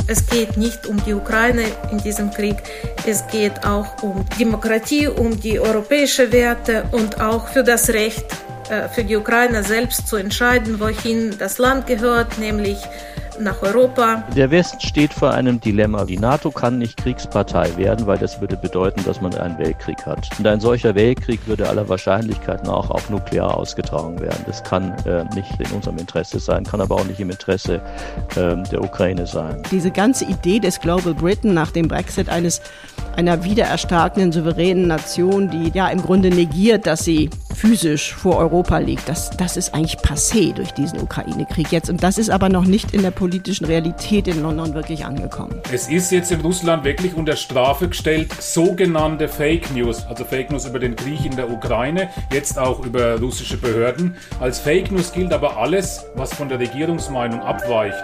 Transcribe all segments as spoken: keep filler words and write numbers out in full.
Es geht nicht um die Ukraine in diesem Krieg, es geht auch um Demokratie, um die europäischen Werte und auch für das Recht für die Ukraine selbst zu entscheiden, wohin das Land gehört, nämlich nach Europa. Der Westen steht vor einem Dilemma. Die NATO kann nicht Kriegspartei werden, weil das würde bedeuten, dass man einen Weltkrieg hat. Und ein solcher Weltkrieg würde aller Wahrscheinlichkeit nach auch nuklear ausgetragen werden. Das kann äh, nicht in unserem Interesse sein, kann aber auch nicht im Interesse äh, der Ukraine sein. Diese ganze Idee des Global Britain nach dem Brexit, eines einer wiedererstarkenden, souveränen Nation, die ja im Grunde negiert, dass sie physisch vor Europa liegt, das, das ist eigentlich passé durch diesen Ukraine-Krieg jetzt. Und das ist aber noch nicht in der politischen Realität in London wirklich angekommen. Es ist jetzt in Russland wirklich unter Strafe gestellt, sogenannte Fake News, also Fake News über den Krieg in der Ukraine, jetzt auch über russische Behörden. Als Fake News gilt aber alles, was von der Regierungsmeinung abweicht.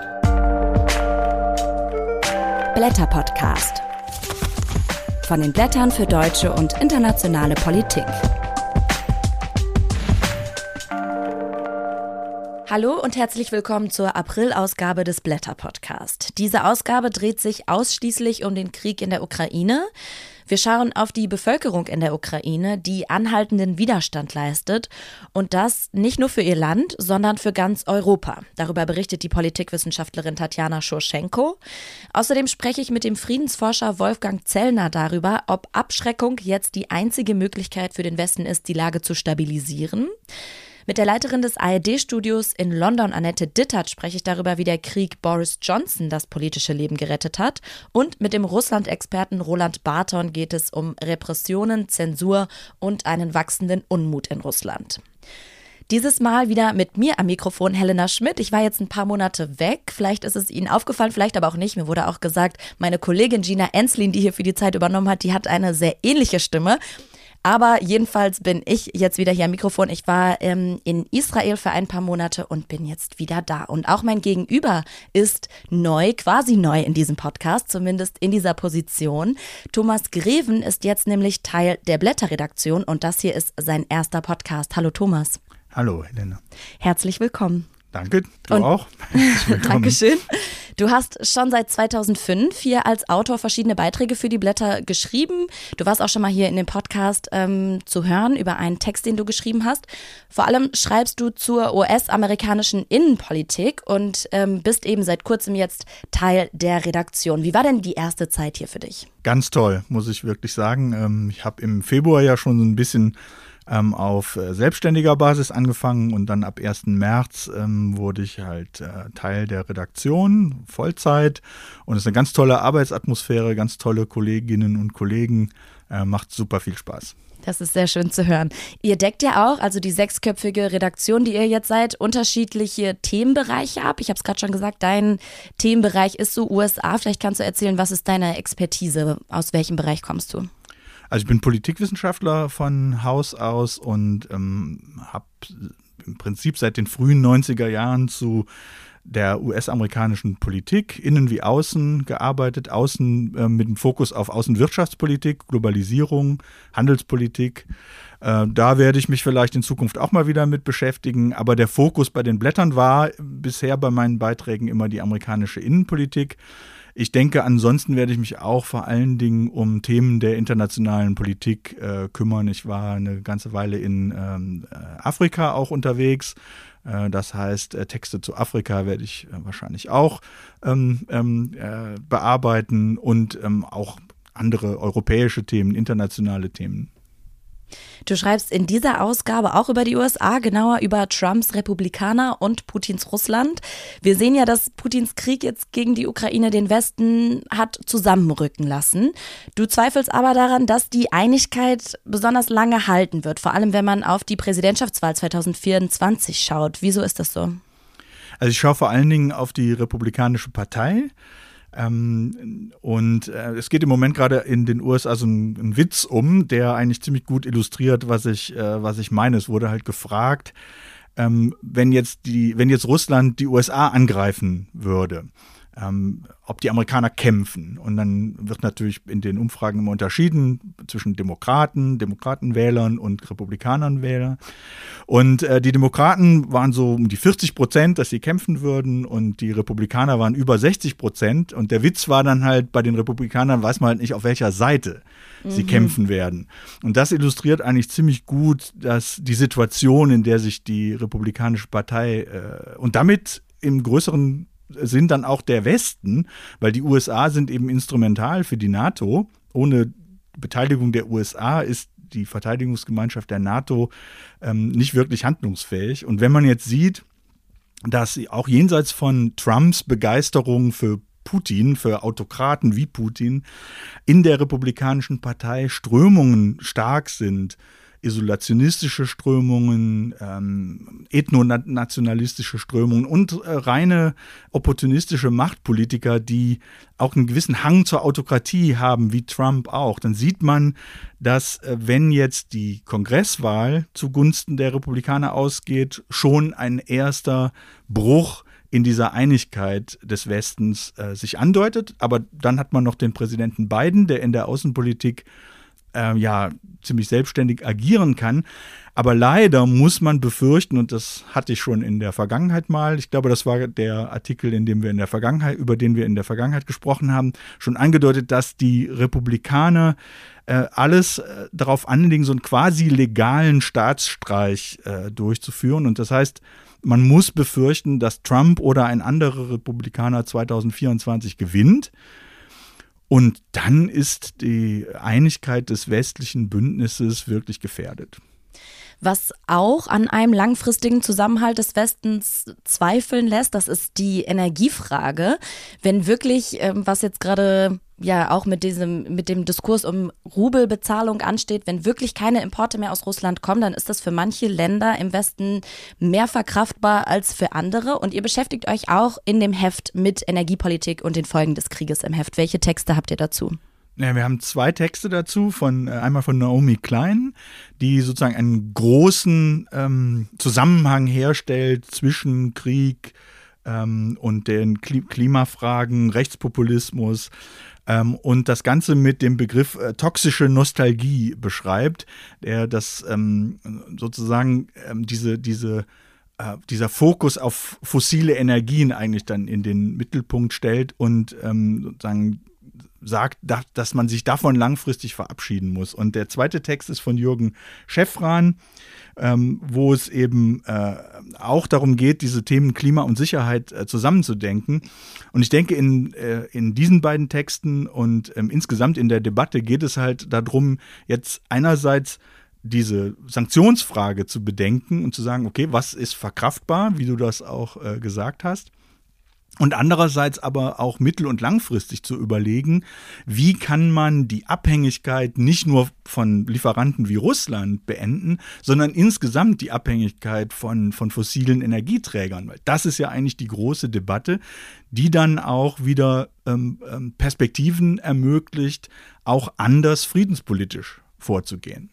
Blätter-Podcast. Von den Blättern für deutsche und internationale Politik. Hallo und herzlich willkommen zur April-Ausgabe des Blätter-Podcast. Diese Ausgabe dreht sich ausschließlich um den Krieg in der Ukraine. Wir schauen auf die Bevölkerung in der Ukraine, die anhaltenden Widerstand leistet. Und das nicht nur für ihr Land, sondern für ganz Europa. Darüber berichtet die Politikwissenschaftlerin Tatjana Schurschenko. Außerdem spreche ich mit dem Friedensforscher Wolfgang Zellner darüber, ob Abschreckung jetzt die einzige Möglichkeit für den Westen ist, die Lage zu stabilisieren. Mit der Leiterin des A R D-Studios in London, Annette Dittert, spreche ich darüber, wie der Krieg Boris Johnson das politische Leben gerettet hat. Und mit dem Russland-Experten Roland Barton geht es um Repressionen, Zensur und einen wachsenden Unmut in Russland. Dieses Mal wieder mit mir am Mikrofon Helena Schmidt. Ich war jetzt ein paar Monate weg. Vielleicht ist es Ihnen aufgefallen, vielleicht aber auch nicht. Mir wurde auch gesagt, meine Kollegin Gina Enslin, die hier für die Zeit übernommen hat, die hat eine sehr ähnliche Stimme. Aber jedenfalls bin ich jetzt wieder hier am Mikrofon. Ich war ähm, in Israel für ein paar Monate und bin jetzt wieder da. Und auch mein Gegenüber ist neu, quasi neu in diesem Podcast, zumindest in dieser Position. Thomas Greven ist jetzt nämlich Teil der Blätter-Redaktion und das hier ist sein erster Podcast. Hallo Thomas. Hallo Helena. Herzlich willkommen. Danke, du und auch. Dankeschön. Du hast schon seit zweitausendfünf hier als Autor verschiedene Beiträge für die Blätter geschrieben. Du warst auch schon mal hier in dem Podcast ähm, zu hören über einen Text, den du geschrieben hast. Vor allem schreibst du zur U S-amerikanischen Innenpolitik und ähm, bist eben seit kurzem jetzt Teil der Redaktion. Wie war denn die erste Zeit hier für dich? Ganz toll, muss ich wirklich sagen. Ich habe im Februar ja schon so ein bisschen Ähm, auf äh, selbstständiger Basis angefangen und dann ab ersten März ähm, wurde ich halt äh, Teil der Redaktion, Vollzeit, und es ist eine ganz tolle Arbeitsatmosphäre, ganz tolle Kolleginnen und Kollegen, äh, macht super viel Spaß. Das ist sehr schön zu hören. Ihr deckt ja auch, also die sechsköpfige Redaktion, die ihr jetzt seid, unterschiedliche Themenbereiche ab. Ich habe es gerade schon gesagt, dein Themenbereich ist so U S A. Vielleicht kannst du erzählen, was ist deine Expertise? Aus welchem Bereich kommst du? Also ich bin Politikwissenschaftler von Haus aus und ähm, habe im Prinzip seit den frühen neunziger Jahren zu der U S-amerikanischen Politik, innen wie außen, gearbeitet. Außen äh, mit dem Fokus auf Außenwirtschaftspolitik, Globalisierung, Handelspolitik. Äh, da werde ich mich vielleicht in Zukunft auch mal wieder mit beschäftigen. Aber der Fokus bei den Blättern war bisher bei meinen Beiträgen immer die amerikanische Innenpolitik. Ich denke, ansonsten werde ich mich auch vor allen Dingen um Themen der internationalen Politik äh, kümmern. Ich war eine ganze Weile in ähm, Afrika auch unterwegs. Äh, das heißt, äh, Texte zu Afrika werde ich äh, wahrscheinlich auch ähm, äh, bearbeiten und ähm, auch andere europäische Themen, internationale Themen. Du schreibst in dieser Ausgabe auch über die U S A, genauer über Trumps Republikaner und Putins Russland. Wir sehen ja, dass Putins Krieg jetzt gegen die Ukraine den Westen hat zusammenrücken lassen. Du zweifelst aber daran, dass die Einigkeit besonders lange halten wird, vor allem wenn man auf die Präsidentschaftswahl zweitausendvierundzwanzig schaut. Wieso ist das so? Also ich schaue vor allen Dingen auf die Republikanische Partei. Ähm, und äh, es geht im Moment gerade in den U S A so ein, ein Witz um, der eigentlich ziemlich gut illustriert, was ich, äh, was ich meine. Es wurde halt gefragt, ähm, wenn jetzt die, wenn jetzt Russland die U S A angreifen würde, ähm, ob die Amerikaner kämpfen. Und dann wird natürlich in den Umfragen immer unterschieden zwischen Demokraten, Demokratenwählern und Republikanernwählern. Und äh, die Demokraten waren so um die vierzig Prozent, dass sie kämpfen würden, und die Republikaner waren über sechzig Prozent. Und der Witz war dann halt, bei den Republikanern weiß man halt nicht, auf welcher Seite mhm. sie kämpfen werden. Und das illustriert eigentlich ziemlich gut, dass die Situation, in der sich die Republikanische Partei äh, und damit im größeren Sinn dann auch der Westen, weil die U S A sind eben instrumental für die NATO. Ohne Beteiligung der U S A ist die Verteidigungsgemeinschaft der NATO ähm, nicht wirklich handlungsfähig. Und wenn man jetzt sieht, dass auch jenseits von Trumps Begeisterung für Putin, für Autokraten wie Putin, in der Republikanischen Partei Strömungen stark sind, isolationistische Strömungen, ähm, ethnonationalistische Strömungen und äh, reine opportunistische Machtpolitiker, die auch einen gewissen Hang zur Autokratie haben, wie Trump auch, dann sieht man, dass äh, wenn jetzt die Kongresswahl zugunsten der Republikaner ausgeht, schon ein erster Bruch in dieser Einigkeit des Westens äh, sich andeutet. Aber dann hat man noch den Präsidenten Biden, der in der Außenpolitik äh, ja ziemlich selbstständig agieren kann. Aber leider muss man befürchten, und das hatte ich schon in der Vergangenheit mal, ich glaube, das war der Artikel, in dem wir in der Vergangenheit, über den wir in der Vergangenheit gesprochen haben, schon angedeutet, dass die Republikaner äh, alles äh, darauf anlegen, so einen quasi legalen Staatsstreich äh, durchzuführen. Und das heißt, man muss befürchten, dass Trump oder ein anderer Republikaner zwanzig vierundzwanzig gewinnt. Und dann ist die Einigkeit des westlichen Bündnisses wirklich gefährdet. Was auch an einem langfristigen Zusammenhalt des Westens zweifeln lässt, das ist die Energiefrage. Wenn wirklich, ähm, was jetzt gerade ja auch mit diesem, mit dem Diskurs um Rubelbezahlung ansteht, wenn wirklich keine Importe mehr aus Russland kommen, dann ist das für manche Länder im Westen mehr verkraftbar als für andere. Und ihr beschäftigt euch auch in dem Heft mit Energiepolitik und den Folgen des Krieges im Heft. Welche Texte habt ihr dazu? Ja, wir haben zwei Texte dazu, von einmal von Naomi Klein, die sozusagen einen großen ähm, Zusammenhang herstellt zwischen Krieg ähm, und den Kli- Klimafragen, Rechtspopulismus ähm, und das Ganze mit dem Begriff äh, toxische Nostalgie beschreibt, der das ähm, sozusagen ähm, diese, diese äh, dieser Fokus auf fossile Energien eigentlich dann in den Mittelpunkt stellt und ähm, sozusagen sagt, dass man sich davon langfristig verabschieden muss. Und der zweite Text ist von Jürgen Schäffran, ähm, wo es eben äh, auch darum geht, diese Themen Klima und Sicherheit äh, zusammenzudenken. Und ich denke, in, äh, in diesen beiden Texten und ähm, insgesamt in der Debatte geht es halt darum, jetzt einerseits diese Sanktionsfrage zu bedenken und zu sagen, okay, was ist verkraftbar, wie du das auch äh, gesagt hast. Und andererseits aber auch mittel- und langfristig zu überlegen, wie kann man die Abhängigkeit nicht nur von Lieferanten wie Russland beenden, sondern insgesamt die Abhängigkeit von, von fossilen Energieträgern. Weil das ist ja eigentlich die große Debatte, die dann auch wieder ähm, Perspektiven ermöglicht, auch anders friedenspolitisch vorzugehen.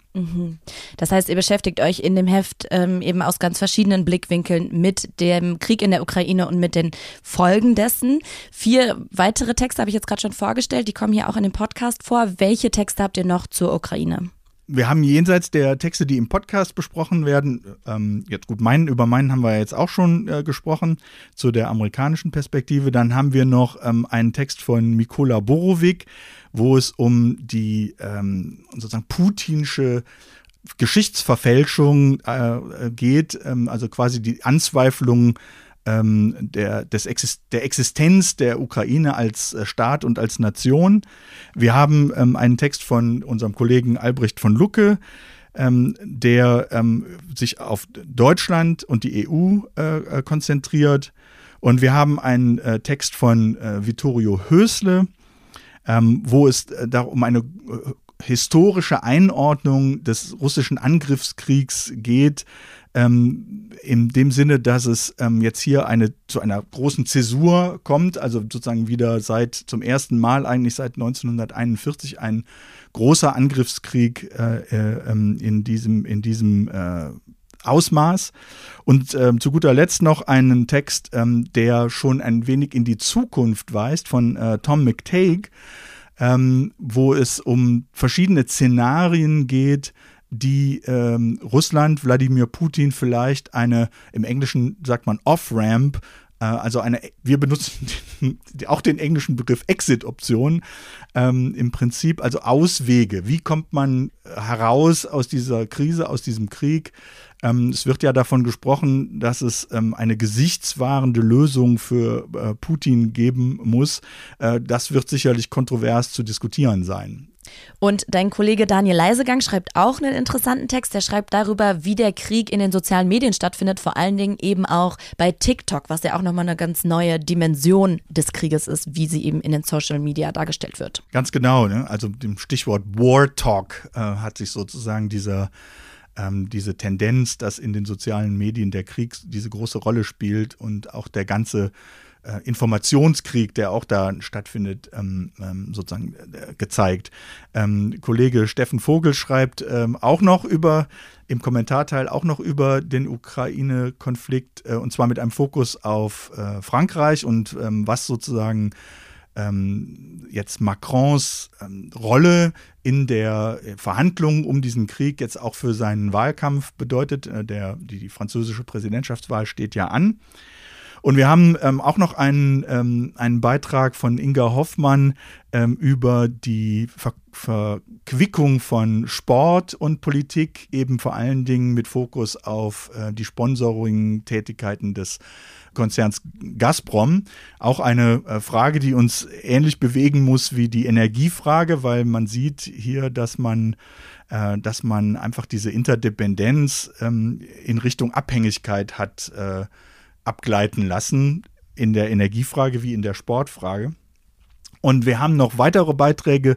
Das heißt, ihr beschäftigt euch in dem Heft ähm, eben aus ganz verschiedenen Blickwinkeln mit dem Krieg in der Ukraine und mit den Folgen dessen. Vier weitere Texte habe ich jetzt gerade schon vorgestellt, die kommen hier auch in dem Podcast vor. Welche Texte habt ihr noch zur Ukraine? Wir haben jenseits der Texte, die im Podcast besprochen werden, ähm, jetzt gut, meinen, über meinen haben wir jetzt auch schon äh, gesprochen, zu der amerikanischen Perspektive. Dann haben wir noch ähm, einen Text von Mykola Borowik, wo es um die ähm, sozusagen putinsche Geschichtsverfälschung äh, geht, ähm, also quasi die Anzweiflung ähm, der, des Exist- der Existenz der Ukraine als äh, Staat und als Nation. Wir haben ähm, einen Text von unserem Kollegen Albrecht von Lucke, ähm, der ähm, sich auf Deutschland und die E U äh, konzentriert. Und wir haben einen äh, Text von äh, Vittorio Hösle, Ähm, wo es äh, da um eine äh, historische Einordnung des russischen Angriffskriegs geht, ähm, in dem Sinne, dass es ähm, jetzt hier eine, zu einer großen Zäsur kommt, also sozusagen wieder seit zum ersten Mal eigentlich seit neunzehnhunderteinundvierzig ein großer Angriffskrieg äh, äh, in diesem, in diesem äh, Ausmaß. Und ähm, zu guter Letzt noch einen Text, ähm, der schon ein wenig in die Zukunft weist, von äh, Tom McTague, ähm, wo es um verschiedene Szenarien geht, die ähm, Russland, Wladimir Putin vielleicht eine, im Englischen sagt man Off-Ramp, äh, also eine, wir benutzen den, auch den englischen Begriff Exit-Option, ähm, im Prinzip also Auswege. Wie kommt man heraus aus dieser Krise, aus diesem Krieg? Ähm, es wird ja davon gesprochen, dass es ähm, eine gesichtswahrende Lösung für äh, Putin geben muss. Äh, das wird sicherlich kontrovers zu diskutieren sein. Und dein Kollege Daniel Leisegang schreibt auch einen interessanten Text. Der schreibt darüber, wie der Krieg in den sozialen Medien stattfindet, vor allen Dingen eben auch bei TikTok, was ja auch nochmal eine ganz neue Dimension des Krieges ist, wie sie eben in den Social Media dargestellt wird. Ganz genau, ne? Also dem Stichwort War Talk äh, hat sich sozusagen dieser ähm, diese Tendenz, dass in den sozialen Medien der Krieg diese große Rolle spielt und auch der ganze Äh, Informationskrieg, der auch da stattfindet, ähm, ähm, sozusagen äh, gezeigt. Ähm, Kollege Steffen Vogel schreibt ähm, auch noch über, im Kommentarteil auch noch über den Ukraine-Konflikt äh, und zwar mit einem Fokus auf äh, Frankreich und ähm, was sozusagen ähm, jetzt Macrons ähm, Rolle in der Verhandlung um diesen Krieg jetzt auch für seinen Wahlkampf bedeutet. Äh, der, die, die französische Präsidentschaftswahl steht ja an. Und wir haben ähm, auch noch einen, ähm, einen Beitrag von Inga Hoffmann ähm, über die Ver- Verquickung von Sport und Politik, eben vor allen Dingen mit Fokus auf äh, die Sponsoring-Tätigkeiten des Konzerns Gazprom. Auch eine äh, Frage, die uns ähnlich bewegen muss wie die Energiefrage, weil man sieht hier, dass man äh, dass man einfach diese Interdependenz ähm, in Richtung Abhängigkeit hat äh, abgleiten lassen, in der Energiefrage wie in der Sportfrage. Und wir haben noch weitere Beiträge,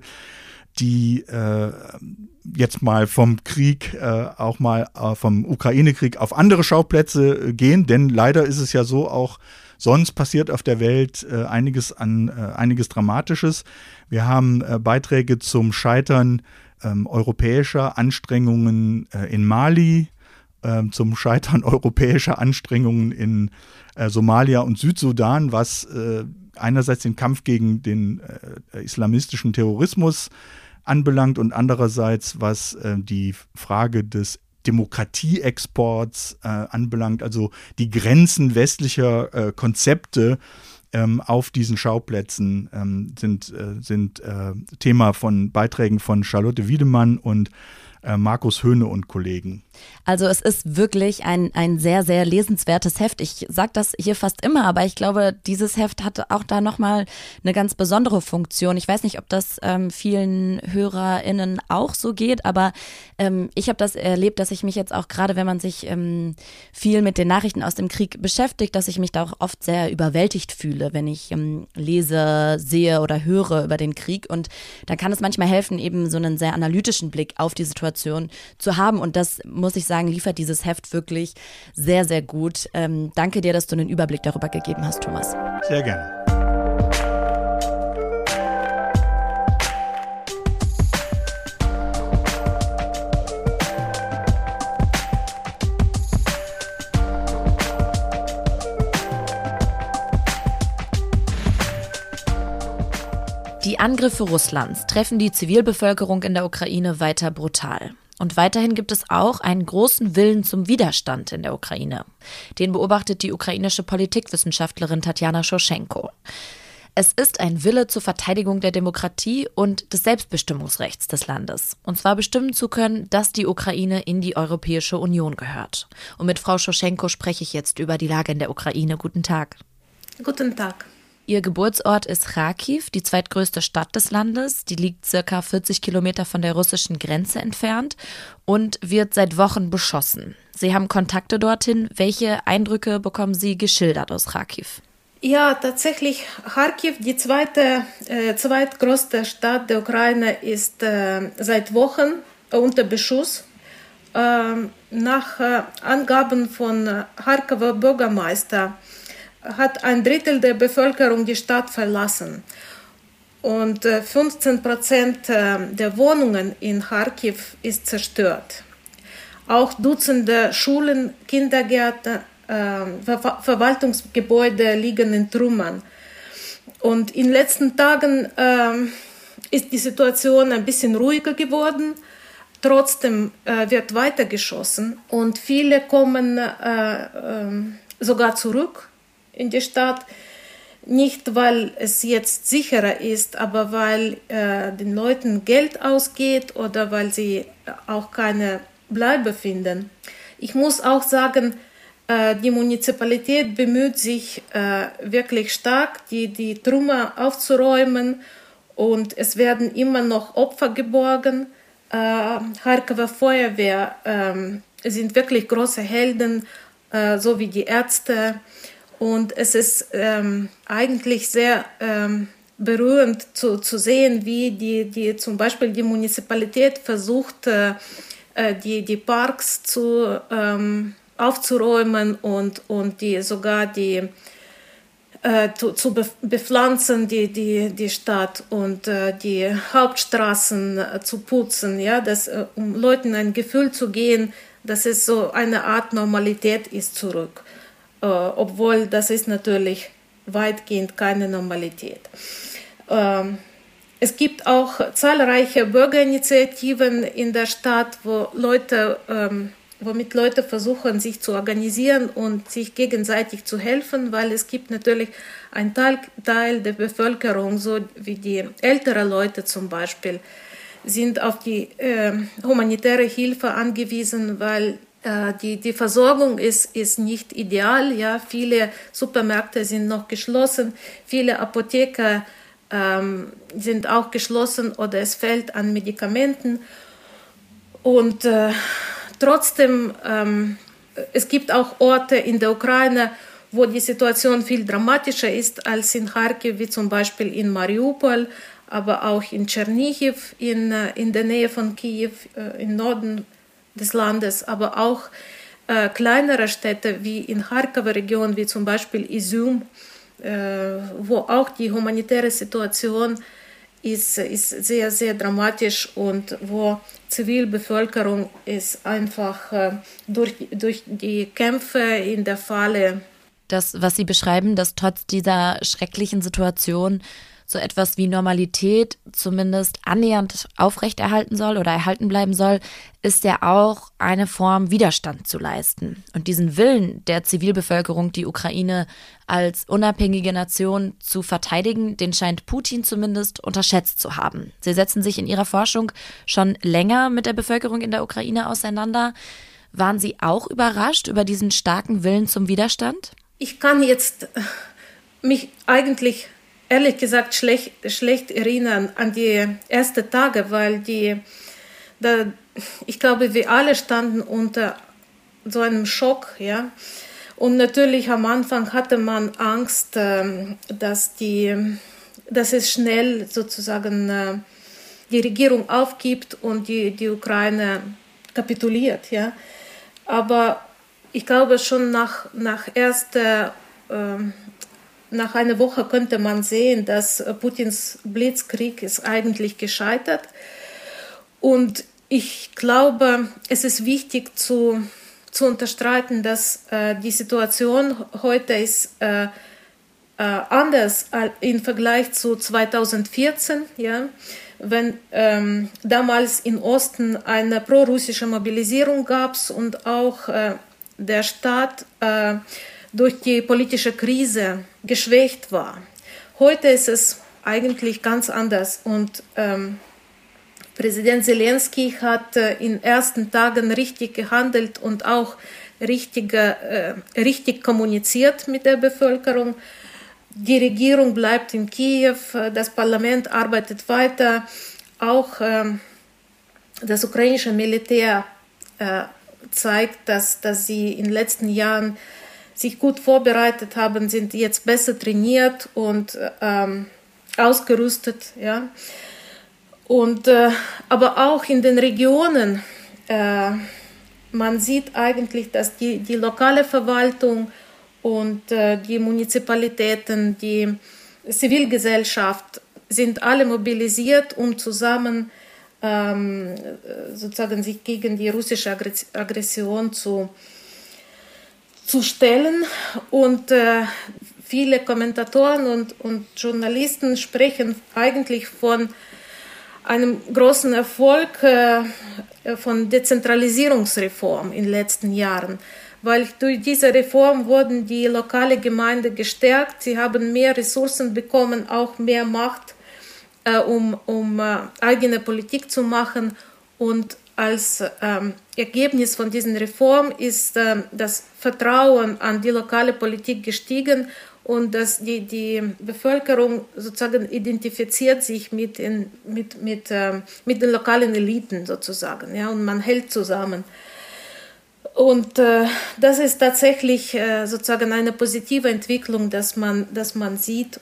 die äh, jetzt mal vom Krieg, äh, auch mal äh, vom Ukraine-Krieg auf andere Schauplätze äh, gehen, denn leider ist es ja so, auch sonst passiert auf der Welt äh, einiges an äh, einiges Dramatisches. Wir haben äh, Beiträge zum Scheitern äh, europäischer Anstrengungen äh, in Mali, zum Scheitern europäischer Anstrengungen in äh, Somalia und Südsudan, was äh, einerseits den Kampf gegen den äh, islamistischen Terrorismus anbelangt und andererseits was äh, die Frage des Demokratieexports äh, anbelangt, also die Grenzen westlicher äh, Konzepte ähm, auf diesen Schauplätzen ähm, sind, äh, sind äh, Thema von Beiträgen von Charlotte Wiedemann und äh, Markus Höhne und Kollegen. Also es ist wirklich ein, ein sehr, sehr lesenswertes Heft. Ich sage das hier fast immer, aber ich glaube, dieses Heft hat auch da nochmal eine ganz besondere Funktion. Ich weiß nicht, ob das ähm, vielen HörerInnen auch so geht, aber ähm, ich habe das erlebt, dass ich mich jetzt auch gerade, wenn man sich ähm, viel mit den Nachrichten aus dem Krieg beschäftigt, dass ich mich da auch oft sehr überwältigt fühle, wenn ich ähm, lese, sehe oder höre über den Krieg. Und da kann es manchmal helfen, eben so einen sehr analytischen Blick auf die Situation zu haben. Und das muss ich sagen, liefert dieses Heft wirklich sehr, sehr gut. Ähm, danke dir, dass du einen Überblick darüber gegeben hast, Thomas. Sehr gerne. Die Angriffe Russlands treffen die Zivilbevölkerung in der Ukraine weiter brutal. Und weiterhin gibt es auch einen großen Willen zum Widerstand in der Ukraine. Den beobachtet die ukrainische Politikwissenschaftlerin Tatjana Schorschenko. Es ist ein Wille zur Verteidigung der Demokratie und des Selbstbestimmungsrechts des Landes. Und zwar bestimmen zu können, dass die Ukraine in die Europäische Union gehört. Und mit Frau Schorschenko spreche ich jetzt über die Lage in der Ukraine. Guten Tag. Guten Tag. Ihr Geburtsort ist Charkiw, die zweitgrößte Stadt des Landes. Die liegt circa vierzig Kilometer von der russischen Grenze entfernt und wird seit Wochen beschossen. Sie haben Kontakte dorthin. Welche Eindrücke bekommen Sie geschildert aus Charkiw? Ja, tatsächlich, Charkiw, die zweite, äh, zweitgrößte Stadt der Ukraine, ist äh, seit Wochen unter Beschuss. Äh, nach äh, Angaben von äh, Charkower Bürgermeister hat ein Drittel der Bevölkerung die Stadt verlassen. Und äh, fünfzehn Prozent äh, der Wohnungen in Charkiw ist zerstört. Auch Dutzende Schulen, Kindergärten, äh, Ver- Verwaltungsgebäude liegen in Trümmern. Und in den letzten Tagen äh, ist die Situation ein bisschen ruhiger geworden. trotzdem äh, wird weitergeschossen und viele kommen äh, äh, sogar zurück in die Stadt. Nicht, weil es jetzt sicherer ist, aber weil äh, den Leuten Geld ausgeht oder weil sie auch keine Bleibe finden. Ich muss auch sagen, äh, die Munizipalität bemüht sich äh, wirklich stark, die, die Trümmer aufzuräumen und es werden immer noch Opfer geborgen. Äh, Charkower Feuerwehr äh, sind wirklich große Helden, äh, so wie die Ärzte. Und es ist ähm, eigentlich sehr ähm, berührend zu, zu sehen, wie die, die zum Beispiel die Municipalität versucht, äh, die, die Parks zu, ähm, aufzuräumen und, und die, sogar die äh, zu, zu bepflanzen, die, die, die Stadt und äh, die Hauptstraßen äh, zu putzen, ja, das, äh, um Leuten ein Gefühl zu geben, dass es so eine Art Normalität ist zurück. Äh, obwohl das ist natürlich weitgehend keine Normalität. Ähm, Es gibt auch zahlreiche Bürgerinitiativen in der Stadt, wo Leute, ähm, womit Leute versuchen, sich zu organisieren und sich gegenseitig zu helfen, weil es gibt natürlich einen Teil, Teil der Bevölkerung, so wie die älteren Leute zum Beispiel, sind auf die äh, humanitäre Hilfe angewiesen, weil äh, die, die Versorgung ist, ist nicht ideal. Ja? Viele Supermärkte sind noch geschlossen, viele Apotheker Ähm, sind auch geschlossen oder es fehlt an Medikamenten. Und äh, trotzdem, ähm, es gibt auch Orte in der Ukraine, wo die Situation viel dramatischer ist als in Charkiw, wie zum Beispiel in Mariupol, aber auch in Tschernichiw, in, äh, in der Nähe von Kiew, äh, im Norden des Landes, aber auch äh, kleinere Städte wie in Charkower Region, wie zum Beispiel Izum, wo auch die humanitäre Situation ist, ist sehr, sehr dramatisch und wo Zivilbevölkerung ist einfach durch, durch die Kämpfe in der Falle. Das, was Sie beschreiben, dass trotz dieser schrecklichen Situation so etwas wie Normalität zumindest annähernd aufrechterhalten soll oder erhalten bleiben soll, ist ja auch eine Form, Widerstand zu leisten. Und diesen Willen der Zivilbevölkerung, die Ukraine als unabhängige Nation zu verteidigen, den scheint Putin zumindest unterschätzt zu haben. Sie setzen sich in Ihrer Forschung schon länger mit der Bevölkerung in der Ukraine auseinander. Waren Sie auch überrascht über diesen starken Willen zum Widerstand? Ich kann jetzt mich eigentlich ehrlich gesagt schlecht, schlecht erinnern an die ersten Tage, weil die, da, ich glaube, wir alle standen unter so einem Schock, ja. Und natürlich am Anfang hatte man Angst, dass, die, dass es schnell sozusagen die Regierung aufgibt und die, die Ukraine kapituliert, ja. Aber ich glaube schon nach, nach erster Nach einer Woche könnte man sehen, dass Putins Blitzkrieg ist eigentlich gescheitert. Und ich glaube, es ist wichtig zu, zu unterstreichen, dass äh, die Situation heute ist äh, äh, anders im Vergleich zu zweitausendvierzehn. Ja? Wenn ähm, damals im Osten eine prorussische Mobilisierung gab und auch äh, der Staat äh, durch die politische Krise geschwächt war. Heute ist es eigentlich ganz anders und ähm, Präsident Zelensky hat äh, in ersten Tagen richtig gehandelt und auch richtig, äh, richtig kommuniziert mit der Bevölkerung. Die Regierung bleibt in Kiew, das Parlament arbeitet weiter, auch äh, das ukrainische Militär äh, zeigt, dass, dass sie in den letzten Jahren sich gut vorbereitet haben, sind jetzt besser trainiert und ähm, ausgerüstet. Ja. Und, äh, aber auch in den Regionen, äh, man sieht eigentlich, dass die, die lokale Verwaltung und äh, die Munizipalitäten, die Zivilgesellschaft sind alle mobilisiert, um zusammen ähm, sozusagen sich gegen die russische Aggression zu zu stellen und äh, viele Kommentatoren und, und Journalisten sprechen eigentlich von einem großen Erfolg äh, von Dezentralisierungsreform in den letzten Jahren. Weil durch diese Reform wurden die lokale Gemeinden gestärkt. Sie haben mehr Ressourcen bekommen, auch mehr Macht, äh, um, um äh, eigene Politik zu machen. Und als ähm, Ergebnis von diesen Reformen ist äh, das Vertrauen an die lokale Politik gestiegen und dass die, die Bevölkerung sozusagen identifiziert sich mit, in, mit, mit, äh, mit den lokalen Eliten sozusagen, ja, und man hält zusammen. Und äh, das ist tatsächlich äh, sozusagen eine positive Entwicklung, dass man, dass man sieht.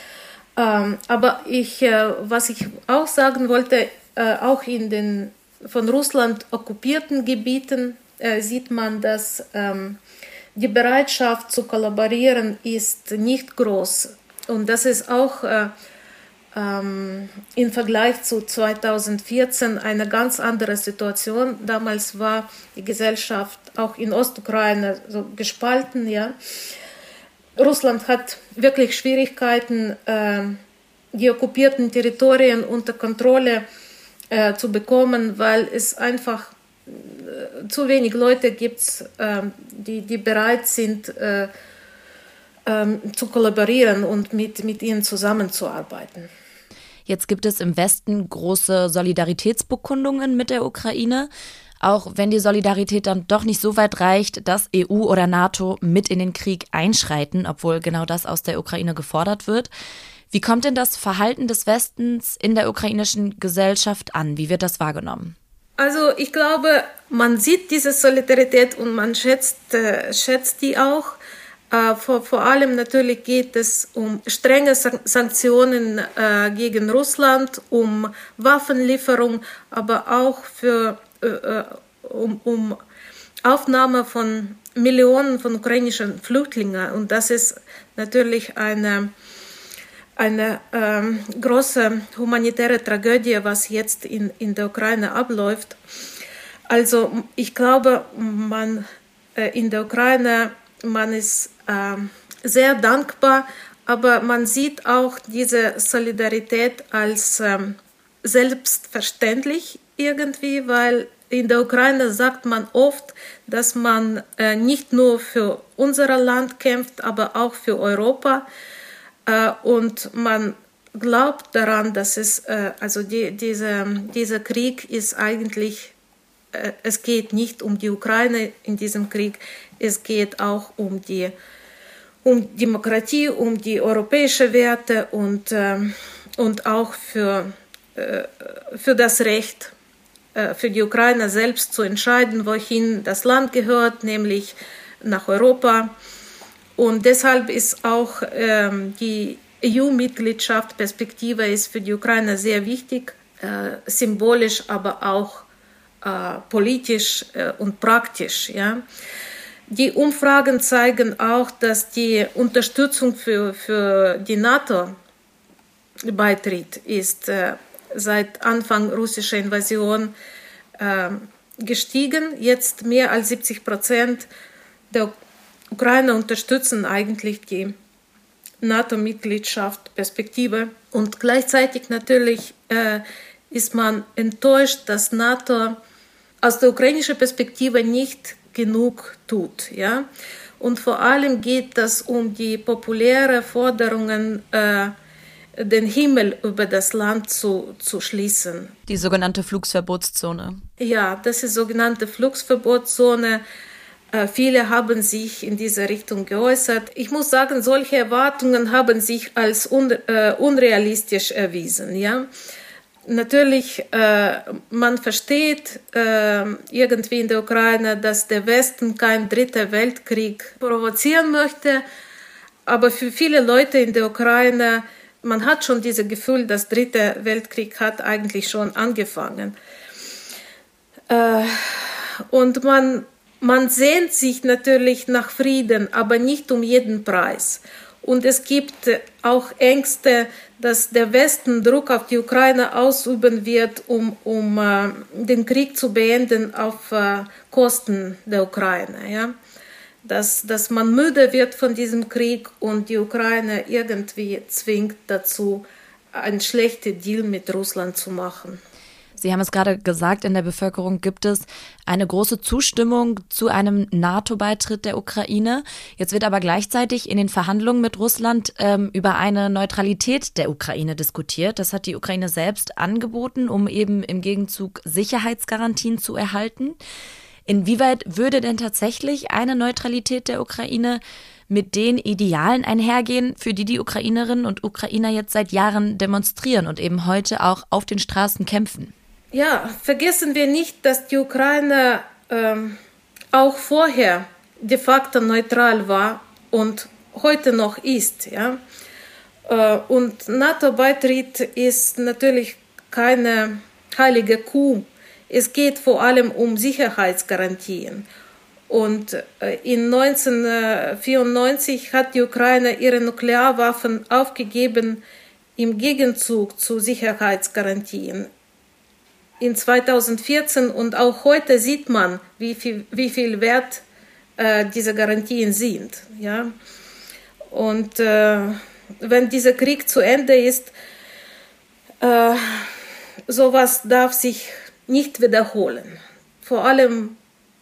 Ähm, aber ich, äh, was ich auch sagen wollte, äh, auch in den von Russland okkupierten Gebieten äh, sieht man, dass ähm, die Bereitschaft zu kollaborieren ist nicht groß. Und das ist auch äh, ähm, im Vergleich zu zweitausendvierzehn eine ganz andere Situation. Damals war die Gesellschaft auch in Ostukraine so gespalten. Ja. Russland hat wirklich Schwierigkeiten, äh, die okkupierten Territorien unter Kontrolle äh, zu bekommen, weil es einfach äh, zu wenig Leute gibt, äh, die, die bereit sind, äh, äh, zu kollaborieren und mit, mit ihnen zusammenzuarbeiten. Jetzt gibt es im Westen große Solidaritätsbekundungen mit der Ukraine, auch wenn die Solidarität dann doch nicht so weit reicht, dass E U oder NATO mit in den Krieg einschreiten, obwohl genau das aus der Ukraine gefordert wird. Wie kommt denn das Verhalten des Westens in der ukrainischen Gesellschaft an? Wie wird das wahrgenommen? Also ich glaube, man sieht diese Solidarität und man schätzt, äh, schätzt die auch. Äh, vor, vor allem natürlich geht es um strenge Sanktionen äh, gegen Russland, um Waffenlieferung, aber auch für, äh, um, um Aufnahme von Millionen von ukrainischen Flüchtlingen. Und das ist natürlich eine, eine ähm, große humanitäre Tragödie, was jetzt in, in der Ukraine abläuft. Also ich glaube, man äh, in der Ukraine, man ist äh, sehr dankbar, aber man sieht auch diese Solidarität als äh, selbstverständlich irgendwie, weil in der Ukraine sagt man oft, dass man äh, nicht nur für unser Land kämpft, aber auch für Europa. Äh, und man glaubt daran, dass es, äh, also die, diese, dieser Krieg ist eigentlich, äh, es geht nicht um die Ukraine in diesem Krieg, es geht auch um die um Demokratie, um die europäischen Werte und, äh, und auch für, äh, für das Recht äh, für die Ukraine selbst zu entscheiden, wohin das Land gehört, nämlich nach Europa. Und deshalb ist auch äh, die E U-Mitgliedschaft, Perspektive ist für die Ukraine sehr wichtig, äh, symbolisch, aber auch äh, politisch äh, und praktisch, ja. Die Umfragen zeigen auch, dass die Unterstützung für, für die NATO-Beitritt ist äh, seit Anfang russischer Invasion äh, gestiegen. Jetzt mehr als siebzig Prozent der Ukrainer unterstützen eigentlich die NATO-Mitgliedschaft, Perspektive. Und gleichzeitig natürlich äh, ist man enttäuscht, dass NATO aus der ukrainischen Perspektive nicht genug tut, ja. Und vor allem geht es um die populären Forderungen, äh, den Himmel über das Land zu, zu schließen. Die sogenannte Flugverbotszone. Ja, das ist sogenannte Flugverbotszone. Äh, viele haben sich in diese Richtung geäußert. Ich muss sagen, solche Erwartungen haben sich als un, äh, unrealistisch erwiesen, ja. Natürlich, äh, man versteht äh, irgendwie in der Ukraine, dass der Westen keinen dritten Weltkrieg provozieren möchte. Aber für viele Leute in der Ukraine, man hat schon dieses Gefühl, dass der dritte Weltkrieg hat eigentlich schon angefangen. Äh, und man, man sehnt sich natürlich nach Frieden, aber nicht um jeden Preis. Und es gibt auch Ängste, dass der Westen Druck auf die Ukraine ausüben wird, um, um uh, den Krieg zu beenden auf uh, Kosten der Ukraine. Ja? Dass, dass man müde wird von diesem Krieg und die Ukraine irgendwie zwingt dazu, einen schlechten Deal mit Russland zu machen. Sie haben es gerade gesagt, in der Bevölkerung gibt es eine große Zustimmung zu einem NATO-Beitritt der Ukraine. Jetzt wird aber gleichzeitig in den Verhandlungen mit Russland ähm, über eine Neutralität der Ukraine diskutiert. Das hat die Ukraine selbst angeboten, um eben im Gegenzug Sicherheitsgarantien zu erhalten. Inwieweit würde denn tatsächlich eine Neutralität der Ukraine mit den Idealen einhergehen, für die die Ukrainerinnen und Ukrainer jetzt seit Jahren demonstrieren und eben heute auch auf den Straßen kämpfen? Ja, vergessen wir nicht, dass die Ukraine ähm, auch vorher de facto neutral war und heute noch ist. Ja? Äh, und NATO-Beitritt ist natürlich keine heilige Kuh. Es geht vor allem um Sicherheitsgarantien. Und äh, in neunzehnhundertvierundneunzig hat die Ukraine ihre Nuklearwaffen aufgegeben im Gegenzug zu Sicherheitsgarantien. In zweitausendvierzehn und auch heute sieht man, wie viel, wie viel wert äh, diese Garantien sind. Ja? Und äh, wenn dieser Krieg zu Ende ist, äh, sowas darf sich nicht wiederholen. Vor allem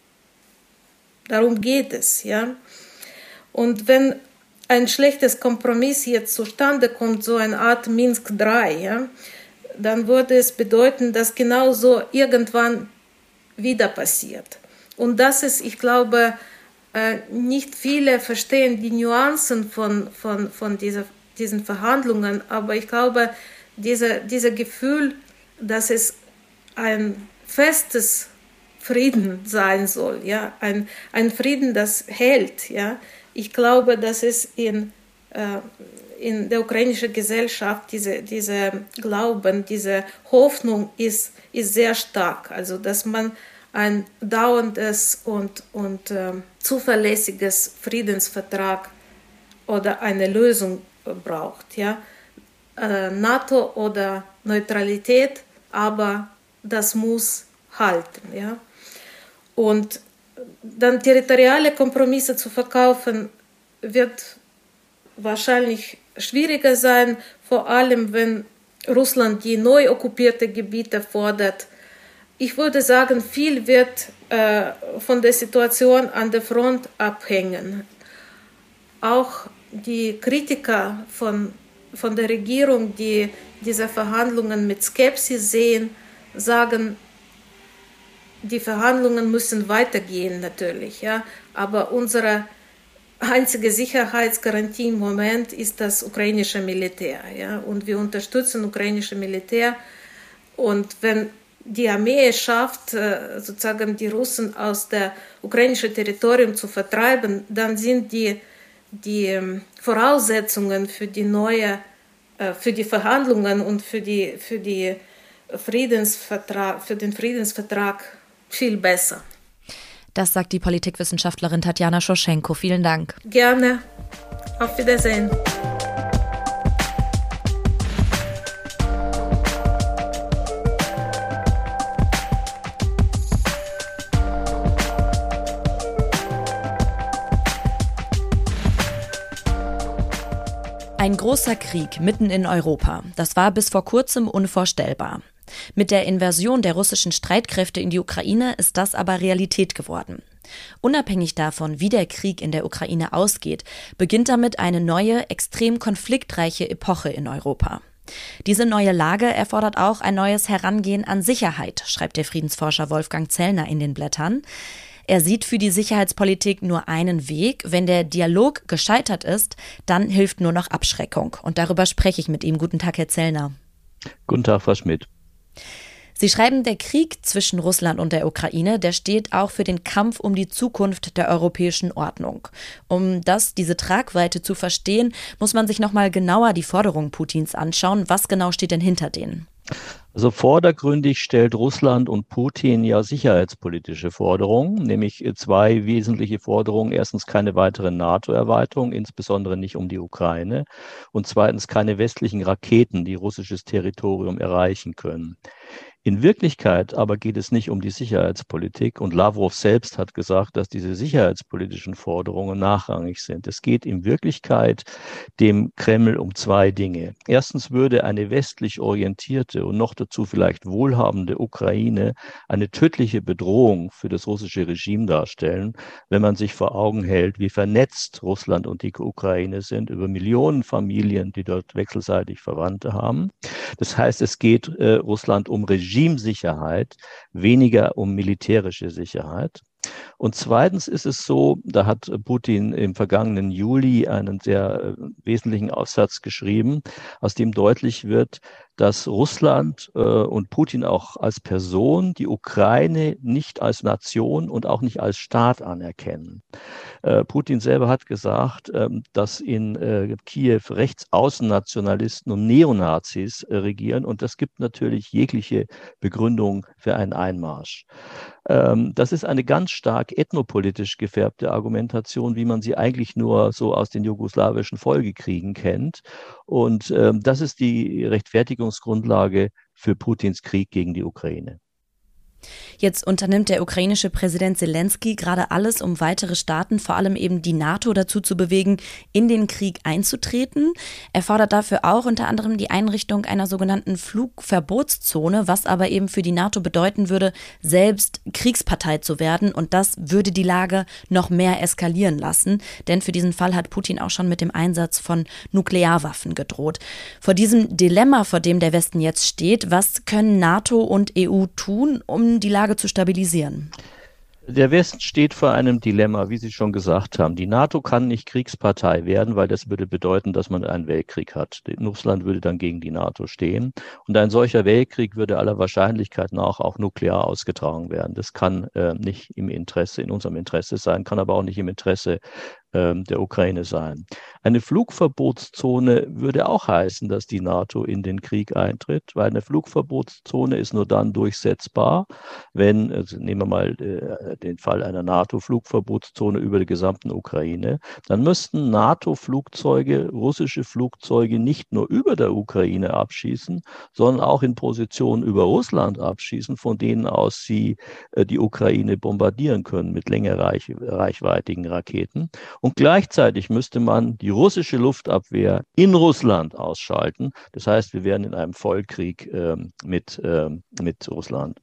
darum geht es. Ja? Und wenn ein schlechtes Kompromiss jetzt zustande kommt, so eine Art Minsk drei, ja, dann würde es bedeuten, dass genau so irgendwann wieder passiert. Und das ist, ich glaube, nicht viele verstehen die Nuancen von, von, von dieser, diesen Verhandlungen, aber ich glaube, diese, dieses Gefühl, dass es ein festes Frieden sein soll, ja, ein, ein Frieden, das hält, ja, ich glaube, dass es in äh, in der ukrainischen Gesellschaft diese, diese Glauben, diese Hoffnung ist, ist sehr stark. Also, dass man ein dauerndes und, und äh, zuverlässiges Friedensvertrag oder eine Lösung braucht. Ja? Äh, NATO oder Neutralität, aber das muss halten. Ja? Und dann territoriale Kompromisse zu verkaufen, wird wahrscheinlich schwieriger sein, vor allem wenn Russland die neu okkupierte Gebiete fordert. Ich würde sagen, viel wird äh, von der Situation an der Front abhängen. Auch die Kritiker von, von der Regierung, die diese Verhandlungen mit Skepsis sehen, sagen, die Verhandlungen müssen weitergehen natürlich, ja, aber unsere einzige Sicherheitsgarantie im Moment ist das ukrainische Militär. Ja? Und wir unterstützen das ukrainische Militär. Und wenn die Armee es schafft, sozusagen die Russen aus dem ukrainischen Territorium zu vertreiben, dann sind die, die Voraussetzungen für die neue, für die Verhandlungen und für, die, für, die Friedensvertrag, für den Friedensvertrag viel besser. Das sagt die Politikwissenschaftlerin Tatjana Schoschenko. Vielen Dank. Gerne. Auf Wiedersehen. Ein großer Krieg mitten in Europa. Das war bis vor kurzem unvorstellbar. Mit der Invasion der russischen Streitkräfte in die Ukraine ist das aber Realität geworden. Unabhängig davon, wie der Krieg in der Ukraine ausgeht, beginnt damit eine neue, extrem konfliktreiche Epoche in Europa. Diese neue Lage erfordert auch ein neues Herangehen an Sicherheit, schreibt der Friedensforscher Wolfgang Zellner in den Blättern. Er sieht für die Sicherheitspolitik nur einen Weg. Wenn der Dialog gescheitert ist, dann hilft nur noch Abschreckung. Und darüber spreche ich mit ihm. Guten Tag, Herr Zellner. Guten Tag, Frau Schmidt. Sie schreiben, der Krieg zwischen Russland und der Ukraine, der steht auch für den Kampf um die Zukunft der europäischen Ordnung. Um das, diese Tragweite zu verstehen, muss man sich nochmal genauer die Forderungen Putins anschauen. Was genau steht denn hinter denen? Also vordergründig stellt Russland und Putin ja sicherheitspolitische Forderungen, nämlich zwei wesentliche Forderungen. Erstens keine weitere NATO-Erweiterung, insbesondere nicht um die Ukraine. Und zweitens keine westlichen Raketen, die russisches Territorium erreichen können. In Wirklichkeit aber geht es nicht um die Sicherheitspolitik und Lavrov selbst hat gesagt, dass diese sicherheitspolitischen Forderungen nachrangig sind. Es geht in Wirklichkeit dem Kreml um zwei Dinge. Erstens würde eine westlich orientierte und noch dazu vielleicht wohlhabende Ukraine eine tödliche Bedrohung für das russische Regime darstellen, wenn man sich vor Augen hält, wie vernetzt Russland und die Ukraine sind, über Millionen Familien, die dort wechselseitig Verwandte haben. Das heißt, es geht äh, Russland um Regimesicherheit, weniger um militärische Sicherheit. Und zweitens ist es so, da hat Putin im vergangenen Juli einen sehr äh, wesentlichen Aufsatz geschrieben, aus dem deutlich wird, dass Russland äh, und Putin auch als Person die Ukraine nicht als Nation und auch nicht als Staat anerkennen. Äh, Putin selber hat gesagt, äh, dass in äh, Kiew Rechtsaußennationalisten und Neonazis äh, regieren und das gibt natürlich jegliche Begründung für einen Einmarsch. Ähm, das ist eine ganz stark ethnopolitisch gefärbte Argumentation, wie man sie eigentlich nur so aus den jugoslawischen Folgekriegen kennt. Und ähm, das ist die Rechtfertigungsgrundlage für Putins Krieg gegen die Ukraine. Jetzt unternimmt der ukrainische Präsident Selenskyj gerade alles, um weitere Staaten, vor allem eben die NATO, dazu zu bewegen, in den Krieg einzutreten. Er fordert dafür auch unter anderem die Einrichtung einer sogenannten Flugverbotszone, was aber eben für die NATO bedeuten würde, selbst Kriegspartei zu werden. Und das würde die Lage noch mehr eskalieren lassen. Denn für diesen Fall hat Putin auch schon mit dem Einsatz von Nuklearwaffen gedroht. Vor diesem Dilemma, vor dem der Westen jetzt steht, was können NATO und E U tun, um die Lage zu stabilisieren? Der Westen steht vor einem Dilemma, wie Sie schon gesagt haben. Die NATO kann nicht Kriegspartei werden, weil das würde bedeuten, dass man einen Weltkrieg hat. Russland würde dann gegen die NATO stehen. Und ein solcher Weltkrieg würde aller Wahrscheinlichkeit nach auch nuklear ausgetragen werden. Das kann äh, nicht im Interesse, in unserem Interesse sein, kann aber auch nicht im Interesse der Ukraine sein. Eine Flugverbotszone würde auch heißen, dass die NATO in den Krieg eintritt, weil eine Flugverbotszone ist nur dann durchsetzbar, wenn, also nehmen wir mal äh, den Fall einer NATO-Flugverbotszone über die gesamten Ukraine, dann müssten NATO-Flugzeuge, russische Flugzeuge nicht nur über der Ukraine abschießen, sondern auch in Positionen über Russland abschießen, von denen aus sie äh, die Ukraine bombardieren können mit längerreich, reichweitigen Raketen. Und gleichzeitig müsste man die russische Luftabwehr in Russland ausschalten. Das heißt, wir wären in einem Vollkrieg äh, mit, äh, mit Russland.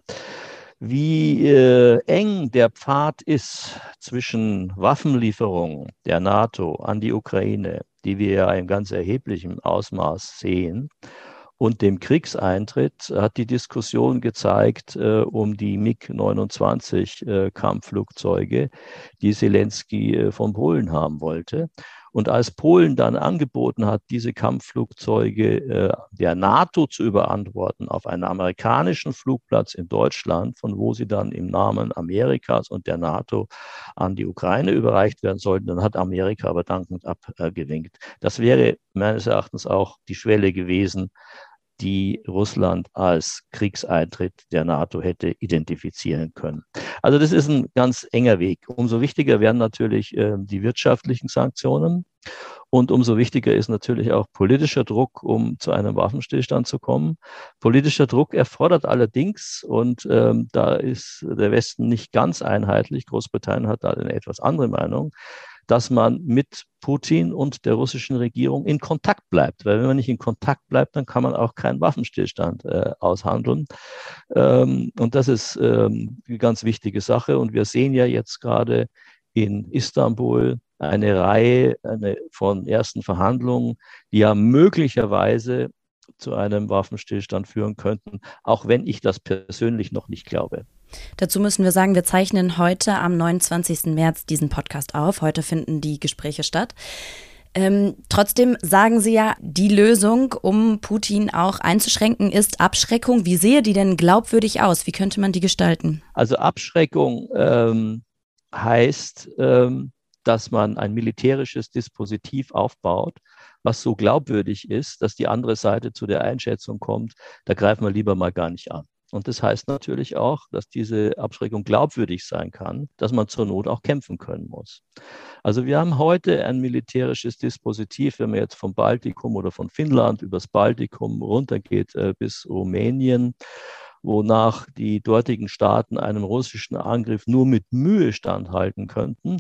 Wie äh, eng der Pfad ist zwischen Waffenlieferungen der NATO an die Ukraine, die wir ja in ganz erheblichem Ausmaß sehen, und dem Kriegseintritt hat die Diskussion gezeigt äh, um die MiG neunundzwanzig äh, Kampfflugzeuge, die Selenskyj äh, von Polen haben wollte. Und als Polen dann angeboten hat, diese Kampfflugzeuge äh, der NATO zu überantworten auf einen amerikanischen Flugplatz in Deutschland, von wo sie dann im Namen Amerikas und der NATO an die Ukraine überreicht werden sollten, dann hat Amerika aber dankend abgewinkt. Das wäre meines Erachtens auch die Schwelle gewesen, die Russland als Kriegseintritt der NATO hätte identifizieren können. Also das ist ein ganz enger Weg. Umso wichtiger werden natürlich äh, die wirtschaftlichen Sanktionen und umso wichtiger ist natürlich auch politischer Druck, um zu einem Waffenstillstand zu kommen. Politischer Druck erfordert allerdings, und ähm, da ist der Westen nicht ganz einheitlich, Großbritannien hat da eine etwas andere Meinung, dass man mit Putin und der russischen Regierung in Kontakt bleibt. Weil wenn man nicht in Kontakt bleibt, dann kann man auch keinen Waffenstillstand äh, aushandeln. Ähm, und das ist ähm, eine ganz wichtige Sache. Und wir sehen ja jetzt gerade in Istanbul eine Reihe eine, von ersten Verhandlungen, die ja möglicherweise zu einem Waffenstillstand führen könnten, auch wenn ich das persönlich noch nicht glaube. Dazu müssen wir sagen, wir zeichnen heute am neunundzwanzigsten März diesen Podcast auf. Heute finden die Gespräche statt. Ähm, trotzdem sagen Sie ja, die Lösung, um Putin auch einzuschränken, ist Abschreckung. Wie sehe die denn glaubwürdig aus? Wie könnte man die gestalten? Also Abschreckung ähm, heißt, ähm, dass man ein militärisches Dispositiv aufbaut, was so glaubwürdig ist, dass die andere Seite zu der Einschätzung kommt, da greifen wir lieber mal gar nicht an. Und das heißt natürlich auch, dass diese Abschreckung glaubwürdig sein kann, dass man zur Not auch kämpfen können muss. Also wir haben heute ein militärisches Dispositiv, wenn man jetzt vom Baltikum oder von Finnland übers Baltikum runtergeht äh, bis Rumänien. wonach die dortigen Staaten einem russischen Angriff nur mit Mühe standhalten könnten.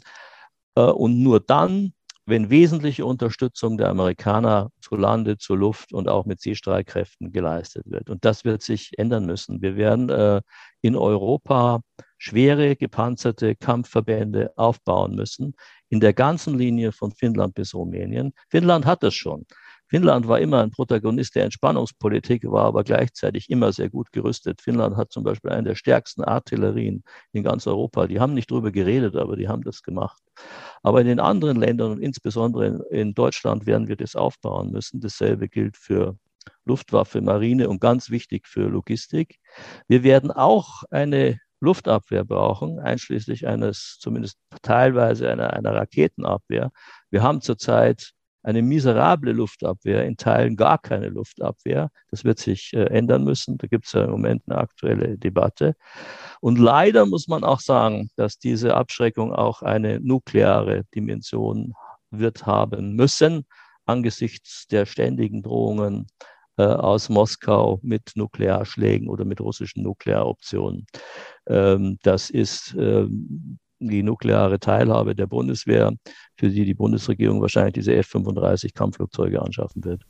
Und nur dann, wenn wesentliche Unterstützung der Amerikaner zu Lande, zur Luft und auch mit Seestreitkräften geleistet wird. Und das wird sich ändern müssen. Wir werden äh, in Europa schwere gepanzerte Kampfverbände aufbauen müssen, in der ganzen Linie von Finnland bis Rumänien. Finnland hat das schon. Finnland war immer ein Protagonist der Entspannungspolitik, war aber gleichzeitig immer sehr gut gerüstet. Finnland hat zum Beispiel eine der stärksten Artillerien in ganz Europa. Die haben nicht drüber geredet, aber die haben das gemacht. Aber in den anderen Ländern und insbesondere in, in Deutschland werden wir das aufbauen müssen. Dasselbe gilt für Luftwaffe, Marine und ganz wichtig für Logistik. Wir werden auch eine Luftabwehr brauchen, einschließlich eines, zumindest teilweise einer, einer Raketenabwehr. Wir haben zurzeit eine miserable Luftabwehr, in Teilen gar keine Luftabwehr. Das wird sich äh, ändern müssen. Da gibt es ja im Moment eine aktuelle Debatte. Und leider muss man auch sagen, dass diese Abschreckung auch eine nukleare Dimension wird haben müssen, angesichts der ständigen Drohungen äh, aus Moskau mit Nuklearschlägen oder mit russischen Nuklearoptionen. Ähm, das ist ähm, die nukleare Teilhabe der Bundeswehr, für die die Bundesregierung wahrscheinlich diese F fünfunddreißig Kampfflugzeuge anschaffen wird.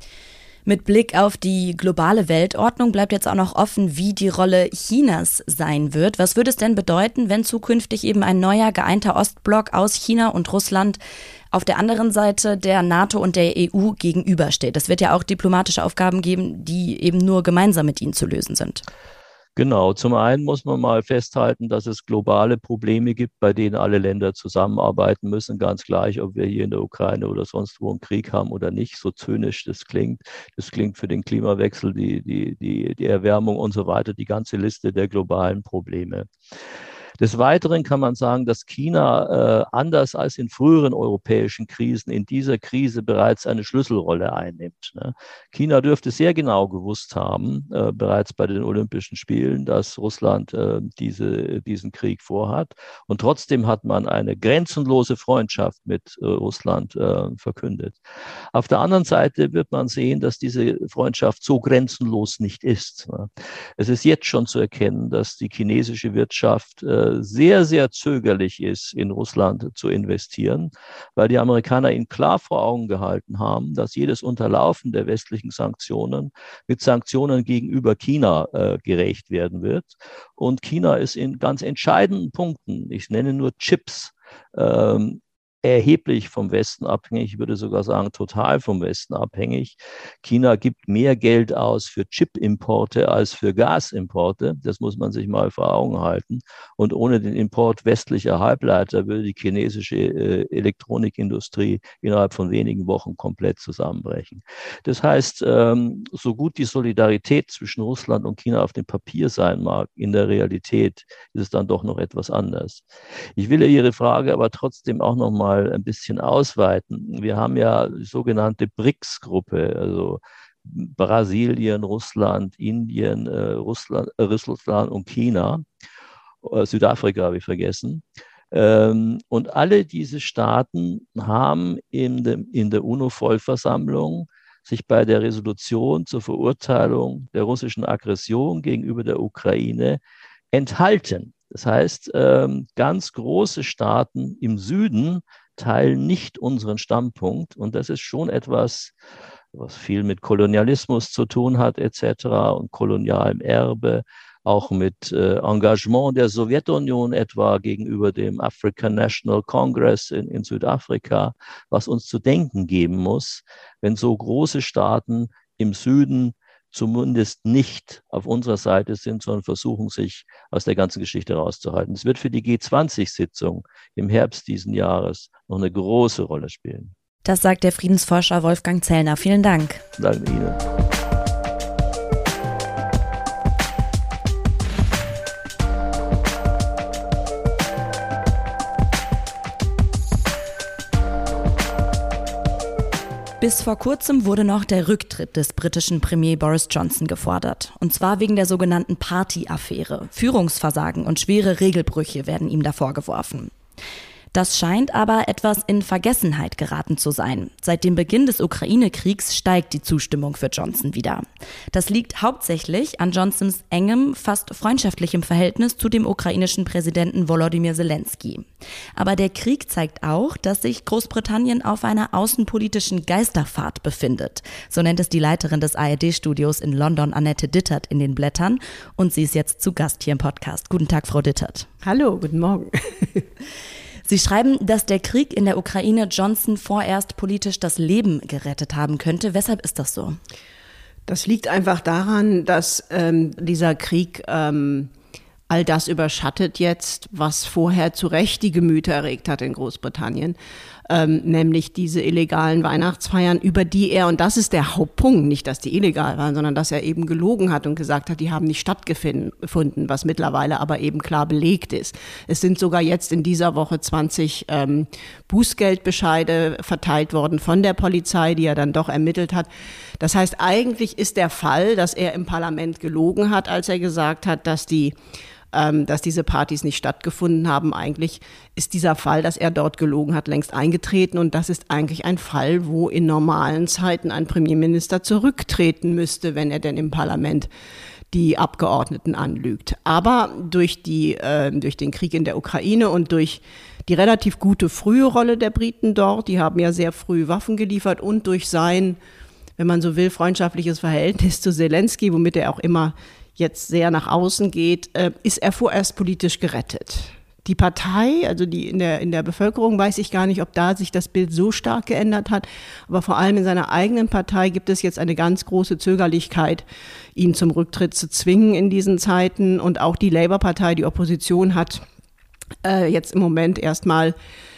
Mit Blick auf die globale Weltordnung bleibt jetzt auch noch offen, wie die Rolle Chinas sein wird. Was würde es denn bedeuten, wenn zukünftig eben ein neuer geeinter Ostblock aus China und Russland auf der anderen Seite der NATO und der E U gegenübersteht? Es wird ja auch diplomatische Aufgaben geben, die eben nur gemeinsam mit ihnen zu lösen sind. Genau, zum einen muss man mal festhalten, dass es globale Probleme gibt, bei denen alle Länder zusammenarbeiten müssen, ganz gleich, ob wir hier in der Ukraine oder sonst wo einen Krieg haben oder nicht, so zynisch das klingt. Das klingt für den Klimawechsel, die, die, die, die Erwärmung und so weiter, die ganze Liste der globalen Probleme. Des Weiteren kann man sagen, dass China äh, anders als in früheren europäischen Krisen in dieser Krise bereits eine Schlüsselrolle einnimmt. Ne? China dürfte sehr genau gewusst haben, äh, bereits bei den Olympischen Spielen, dass Russland äh, diese, diesen Krieg vorhat. Und trotzdem hat man eine grenzenlose Freundschaft mit äh, Russland äh, verkündet. Auf der anderen Seite wird man sehen, dass diese Freundschaft so grenzenlos nicht ist. Ne? Es ist jetzt schon zu erkennen, dass die chinesische Wirtschaft äh, sehr, sehr zögerlich ist, in Russland zu investieren, weil die Amerikaner ihnen klar vor Augen gehalten haben, dass jedes Unterlaufen der westlichen Sanktionen mit Sanktionen gegenüber China äh, gerecht werden wird. Und China ist in ganz entscheidenden Punkten, ich nenne nur Chips, ähm, erheblich vom Westen abhängig, ich würde sogar sagen total vom Westen abhängig. China gibt mehr Geld aus für Chip-Importe als für Gasimporte. Das muss man sich mal vor Augen halten. Und ohne den Import westlicher Halbleiter würde die chinesische äh, Elektronikindustrie innerhalb von wenigen Wochen komplett zusammenbrechen. Das heißt, ähm, so gut die Solidarität zwischen Russland und China auf dem Papier sein mag, in der Realität ist es dann doch noch etwas anders. Ich will Ihre Frage aber trotzdem auch noch mal ein bisschen ausweiten. Wir haben ja die sogenannte BRICS-Gruppe, also Brasilien, Russland, Indien, äh, Russland, äh, Russland und China. Äh, Südafrika habe ich vergessen. Ähm, und alle diese Staaten haben in, dem, in der UNO-Vollversammlung sich bei der Resolution zur Verurteilung der russischen Aggression gegenüber der Ukraine enthalten. Das heißt, ähm, ganz große Staaten im Süden teilen nicht unseren Standpunkt. Und das ist schon etwas, was viel mit Kolonialismus zu tun hat, et cetera und kolonialem Erbe, auch mit äh, Engagement der Sowjetunion etwa gegenüber dem African National Congress in, in Südafrika, was uns zu denken geben muss, wenn so große Staaten im Süden zumindest nicht auf unserer Seite sind, sondern versuchen, sich aus der ganzen Geschichte rauszuhalten. Es wird für die G zwanzig-Sitzung im Herbst diesen Jahres noch eine große Rolle spielen. Das sagt der Friedensforscher Wolfgang Zellner. Vielen Dank. Danke Ihnen. Bis vor kurzem wurde noch der Rücktritt des britischen Premier Boris Johnson gefordert. Und zwar wegen der sogenannten Party-Affäre. Führungsversagen und schwere Regelbrüche werden ihm da vorgeworfen. Das scheint aber etwas in Vergessenheit geraten zu sein. Seit dem Beginn des Ukraine-Kriegs steigt die Zustimmung für Johnson wieder. Das liegt hauptsächlich an Johnsons engem, fast freundschaftlichem Verhältnis zu dem ukrainischen Präsidenten Volodymyr Zelensky. Aber der Krieg zeigt auch, dass sich Großbritannien auf einer außenpolitischen Geisterfahrt befindet. So nennt es die Leiterin des A R D-Studios in London, Annette Dittert, in den Blättern. Und sie ist jetzt zu Gast hier im Podcast. Guten Tag, Frau Dittert. Hallo, guten Morgen. Sie schreiben, dass der Krieg in der Ukraine Johnson vorerst politisch das Leben gerettet haben könnte. Weshalb ist das so? Das liegt einfach daran, dass ähm, dieser Krieg ähm, all das überschattet jetzt, was vorher zu Recht die Gemüter erregt hat in Großbritannien. Ähm, nämlich diese illegalen Weihnachtsfeiern, über die er, und das ist der Hauptpunkt, nicht, dass die illegal waren, sondern dass er eben gelogen hat und gesagt hat, die haben nicht stattgefunden, was mittlerweile aber eben klar belegt ist. Es sind sogar jetzt in dieser Woche zwanzig ähm, Bußgeldbescheide verteilt worden von der Polizei, die er dann doch ermittelt hat. Das heißt, eigentlich ist der Fall, dass er im Parlament gelogen hat, als er gesagt hat, dass die Ähm, dass diese Partys nicht stattgefunden haben. Eigentlich ist dieser Fall, dass er dort gelogen hat, längst eingetreten. Und das ist eigentlich ein Fall, wo in normalen Zeiten ein Premierminister zurücktreten müsste, wenn er denn im Parlament die Abgeordneten anlügt. Aber durch die, äh, durch den Krieg in der Ukraine und durch die relativ gute frühe Rolle der Briten dort, die haben ja sehr früh Waffen geliefert, und durch sein, wenn man so will, freundschaftliches Verhältnis zu Zelensky, womit er auch immer jetzt sehr nach außen geht, äh, ist er vorerst politisch gerettet. Die Partei, also die in der, in der Bevölkerung, weiß ich gar nicht, ob da sich das Bild so stark geändert hat, aber vor allem in seiner eigenen Partei gibt es jetzt eine ganz große Zögerlichkeit, ihn zum Rücktritt zu zwingen in diesen Zeiten, und auch die Labour-Partei, die Opposition, hat äh, jetzt im Moment erstmal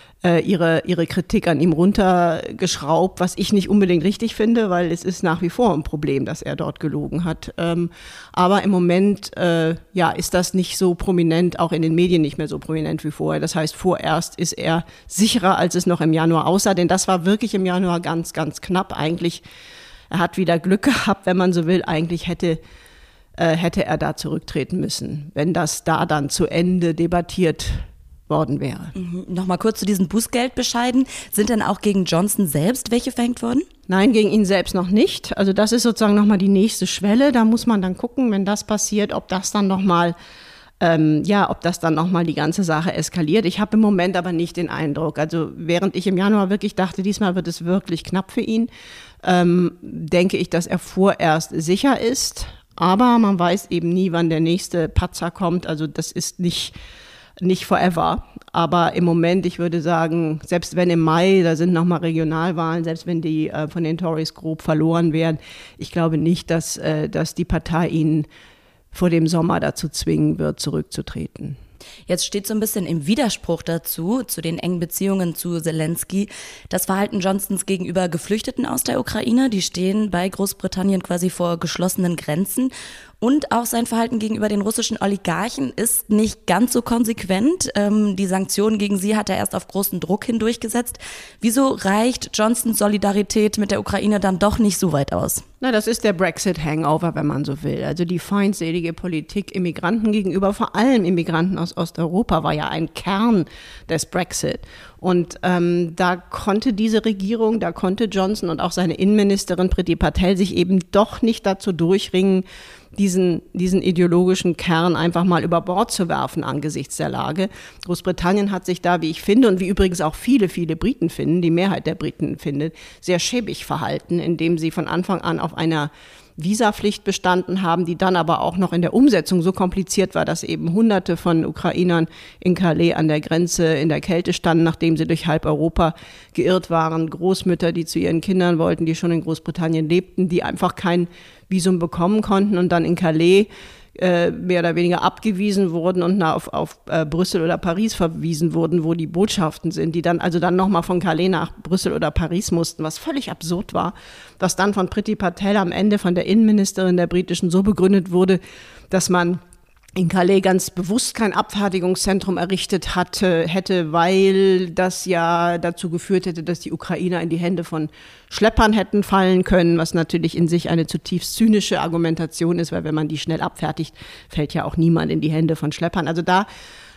ihre ihre Kritik an ihm runtergeschraubt, was ich nicht unbedingt richtig finde, weil es ist nach wie vor ein Problem, dass er dort gelogen hat. Ähm, aber im Moment äh, ja, ist das nicht so prominent, auch in den Medien nicht mehr so prominent wie vorher. Das heißt, vorerst ist er sicherer, als es noch im Januar aussah, denn das war wirklich im Januar ganz, ganz knapp. Eigentlich, er hat wieder Glück gehabt, wenn man so will. Eigentlich hätte äh, hätte er da zurücktreten müssen, wenn das da dann zu Ende debattiert worden wäre. Mhm. Nochmal kurz zu diesen Bußgeldbescheiden. Sind denn auch gegen Johnson selbst welche verhängt worden? Nein, gegen ihn selbst noch nicht. Also das ist sozusagen nochmal die nächste Schwelle. Da muss man dann gucken, wenn das passiert, ob das dann nochmal ähm, ja, ob das dann nochmal die ganze Sache eskaliert. Ich habe im Moment aber nicht den Eindruck. Also während ich im Januar wirklich dachte, diesmal wird es wirklich knapp für ihn, ähm, denke ich, dass er vorerst sicher ist. Aber man weiß eben nie, wann der nächste Patzer kommt. Also das ist nicht Nicht forever, aber im Moment, ich würde sagen, selbst wenn im Mai, da sind nochmal Regionalwahlen, selbst wenn die äh, von den Tories grob verloren werden, ich glaube nicht, dass, äh, dass die Partei ihn vor dem Sommer dazu zwingen wird, zurückzutreten. Jetzt steht so ein bisschen im Widerspruch dazu, zu den engen Beziehungen zu Zelensky, das Verhalten Johnsons gegenüber Geflüchteten aus der Ukraine. Die stehen bei Großbritannien quasi vor geschlossenen Grenzen. Und auch sein Verhalten gegenüber den russischen Oligarchen ist nicht ganz so konsequent. Ähm, die Sanktionen gegen sie hat er erst auf großen Druck hin durchgesetzt. Wieso reicht Johnsons Solidarität mit der Ukraine dann doch nicht so weit aus? Na, das ist der Brexit-Hangover, wenn man so will. Also die feindselige Politik Immigranten gegenüber, vor allem Immigranten aus Osteuropa, war ja ein Kern des Brexit. Und ähm, da konnte diese Regierung, da konnte Johnson und auch seine Innenministerin Priti Patel sich eben doch nicht dazu durchringen, diesen, diesen ideologischen Kern einfach mal über Bord zu werfen angesichts der Lage. Großbritannien hat sich da, wie ich finde, und wie übrigens auch viele, viele Briten finden, die Mehrheit der Briten findet, sehr schäbig verhalten, indem sie von Anfang an auf einer Visapflicht bestanden haben, die dann aber auch noch in der Umsetzung so kompliziert war, dass eben Hunderte von Ukrainern in Calais an der Grenze in der Kälte standen, nachdem sie durch halb Europa geirrt waren. Großmütter, die zu ihren Kindern wollten, die schon in Großbritannien lebten, die einfach kein Visum bekommen konnten und dann in Calais äh, mehr oder weniger abgewiesen wurden und nach, auf, auf äh, Brüssel oder Paris verwiesen wurden, wo die Botschaften sind, die dann also dann nochmal von Calais nach Brüssel oder Paris mussten, was völlig absurd war, was dann von Priti Patel am Ende von der Innenministerin der britischen so begründet wurde, dass man in Calais ganz bewusst kein Abfertigungszentrum errichtet hatte, hätte, weil das ja dazu geführt hätte, dass die Ukrainer in die Hände von Schleppern hätten fallen können, was natürlich in sich eine zutiefst zynische Argumentation ist, weil wenn man die schnell abfertigt, fällt ja auch niemand in die Hände von Schleppern. Also da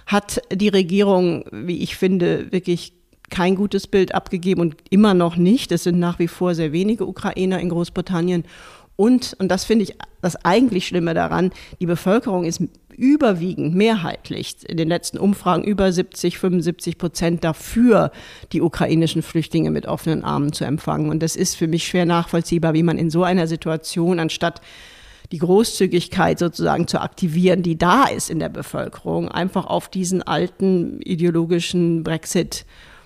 hat die Regierung, wie ich finde, wirklich kein gutes Bild abgegeben und immer noch nicht. Es sind nach wie vor sehr wenige Ukrainer in Großbritannien. Und, und das finde ich das eigentlich Schlimme daran, die Bevölkerung ist überwiegend, mehrheitlich in den letzten Umfragen über siebzig, fünfundsiebzig Prozent dafür, die ukrainischen Flüchtlinge mit offenen Armen zu empfangen. Und das ist für mich schwer nachvollziehbar, wie man in so einer Situation, anstatt die Großzügigkeit sozusagen zu aktivieren, die da ist in der Bevölkerung, einfach auf diesen alten ideologischen Brexit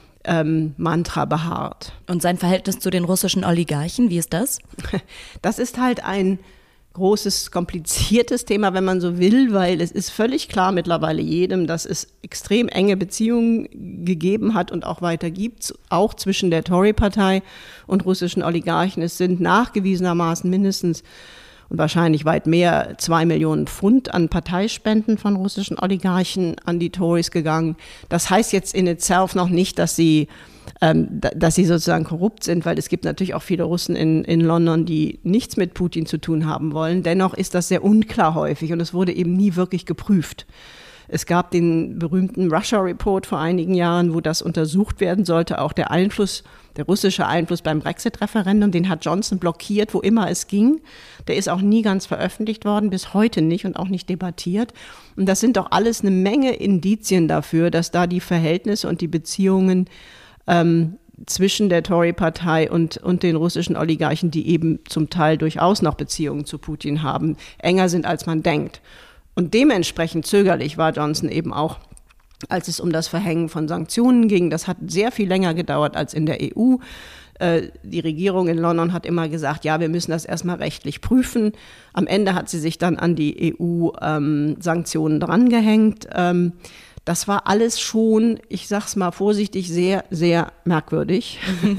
Ähm, Mantra beharrt. Und sein Verhältnis zu den russischen Oligarchen, wie ist das? Das ist halt ein großes, kompliziertes Thema, wenn man so will, weil es ist völlig klar mittlerweile jedem, dass es extrem enge Beziehungen gegeben hat und auch weiter gibt, auch zwischen der Tory-Partei und russischen Oligarchen. Es sind nachgewiesenermaßen mindestens und wahrscheinlich weit mehr, zwei Millionen Pfund an Parteispenden von russischen Oligarchen an die Tories gegangen. Das heißt jetzt in itself noch nicht, dass sie, ähm, dass sie sozusagen korrupt sind, weil es gibt natürlich auch viele Russen in, in London, die nichts mit Putin zu tun haben wollen. Dennoch ist das sehr unklar häufig und es wurde eben nie wirklich geprüft. Es gab den berühmten Russia Report vor einigen Jahren, wo das untersucht werden sollte, auch der Einfluss, der russische Einfluss beim Brexit-Referendum, den hat Johnson blockiert, wo immer es ging. Der ist auch nie ganz veröffentlicht worden, bis heute nicht und auch nicht debattiert. Und das sind doch alles eine Menge Indizien dafür, dass da die Verhältnisse und die Beziehungen ähm, zwischen der Tory-Partei und, und den russischen Oligarchen, die eben zum Teil durchaus noch Beziehungen zu Putin haben, enger sind, als man denkt. Und dementsprechend zögerlich war Johnson eben auch, als es um das Verhängen von Sanktionen ging. Das hat sehr viel länger gedauert als in der E U. Äh, die Regierung in London hat immer gesagt, ja, wir müssen das erstmal rechtlich prüfen. Am Ende hat sie sich dann an die E U-Sanktionen ähm, drangehängt. Ähm, das war alles schon, ich sag's mal vorsichtig, sehr, sehr merkwürdig.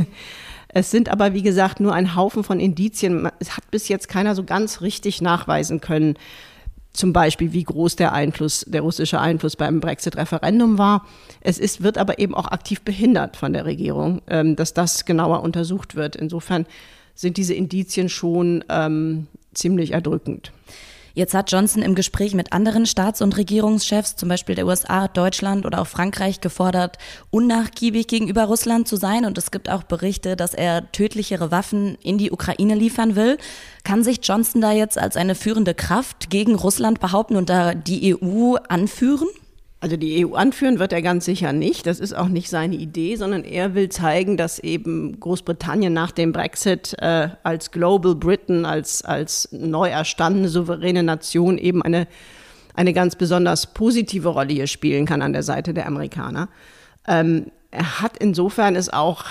Es sind aber, wie gesagt, nur ein Haufen von Indizien. Es hat bis jetzt keiner so ganz richtig nachweisen können, zum Beispiel, wie groß der Einfluss, der russische Einfluss beim Brexit-Referendum war. Es ist, wird aber eben auch aktiv behindert von der Regierung, ähm, dass das genauer untersucht wird. Insofern sind diese Indizien schon ähm, ziemlich erdrückend. Jetzt hat Johnson im Gespräch mit anderen Staats- und Regierungschefs, zum Beispiel der U S A, Deutschland oder auch Frankreich, gefordert, unnachgiebig gegenüber Russland zu sein. Und es gibt auch Berichte, dass er tödlichere Waffen in die Ukraine liefern will. Kann sich Johnson da jetzt als eine führende Kraft gegen Russland behaupten und da die E U anführen? Also die E U anführen wird er ganz sicher nicht. Das ist auch nicht seine Idee, sondern er will zeigen, dass eben Großbritannien nach dem Brexit äh, als Global Britain, als, als neu erstandene souveräne Nation eben eine, eine ganz besonders positive Rolle hier spielen kann an der Seite der Amerikaner. Ähm, er hat insofern es auch,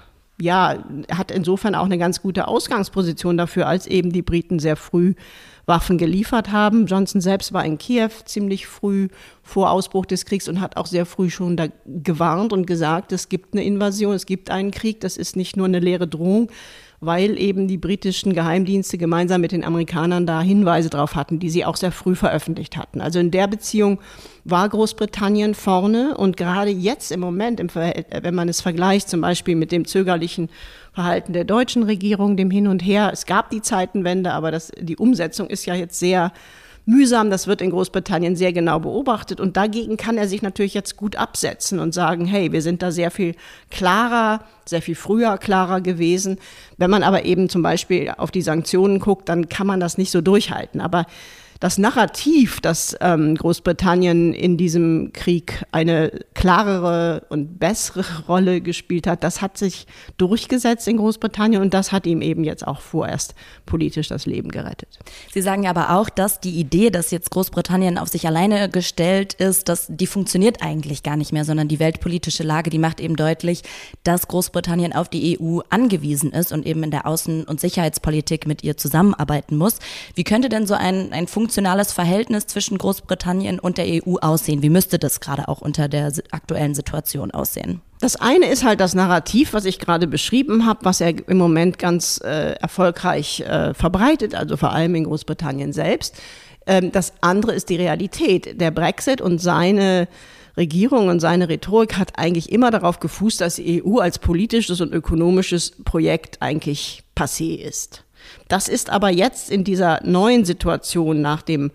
ja, er hat insofern auch eine ganz gute Ausgangsposition dafür, als eben die Briten sehr früh Waffen geliefert haben. Johnson selbst war in Kiew ziemlich früh vor Ausbruch des Kriegs und hat auch sehr früh schon da gewarnt und gesagt, es gibt eine Invasion, es gibt einen Krieg, das ist nicht nur eine leere Drohung, weil eben die britischen Geheimdienste gemeinsam mit den Amerikanern da Hinweise drauf hatten, die sie auch sehr früh veröffentlicht hatten. Also in der Beziehung war Großbritannien vorne und gerade jetzt im Moment, im wenn man es vergleicht zum Beispiel mit dem zögerlichen Verhalten der deutschen Regierung, dem Hin und Her, es gab die Zeitenwende, aber das, die Umsetzung ist ja jetzt sehr mühsam, das wird in Großbritannien sehr genau beobachtet und dagegen kann er sich natürlich jetzt gut absetzen und sagen, hey, wir sind da sehr viel klarer, sehr viel früher klarer gewesen. Wenn man aber eben zum Beispiel auf die Sanktionen guckt, dann kann man das nicht so durchhalten. Aber das Narrativ, dass ähm, Großbritannien in diesem Krieg eine klarere und bessere Rolle gespielt hat, das hat sich durchgesetzt in Großbritannien und das hat ihm eben jetzt auch vorerst politisch das Leben gerettet. Sie sagen aber auch, dass die Idee, dass jetzt Großbritannien auf sich alleine gestellt ist, dass die funktioniert eigentlich gar nicht mehr, sondern die weltpolitische Lage, die macht eben deutlich, dass Großbritannien auf die E U angewiesen ist und eben in der Außen- und Sicherheitspolitik mit ihr zusammenarbeiten muss. Wie könnte denn so ein, ein funktionales Verhältnis zwischen Großbritannien und der E U aussehen? Wie müsste das gerade auch unter der aktuellen Situation aussehen? Das eine ist halt das Narrativ, was ich gerade beschrieben habe, was er im Moment ganz äh, erfolgreich äh, verbreitet, also vor allem in Großbritannien selbst. Ähm, das andere ist die Realität. Der Brexit und seine Regierung und seine Rhetorik hat eigentlich immer darauf gefußt, dass die E U als politisches und ökonomisches Projekt eigentlich passé ist. Das ist aber jetzt in dieser neuen Situation nach dem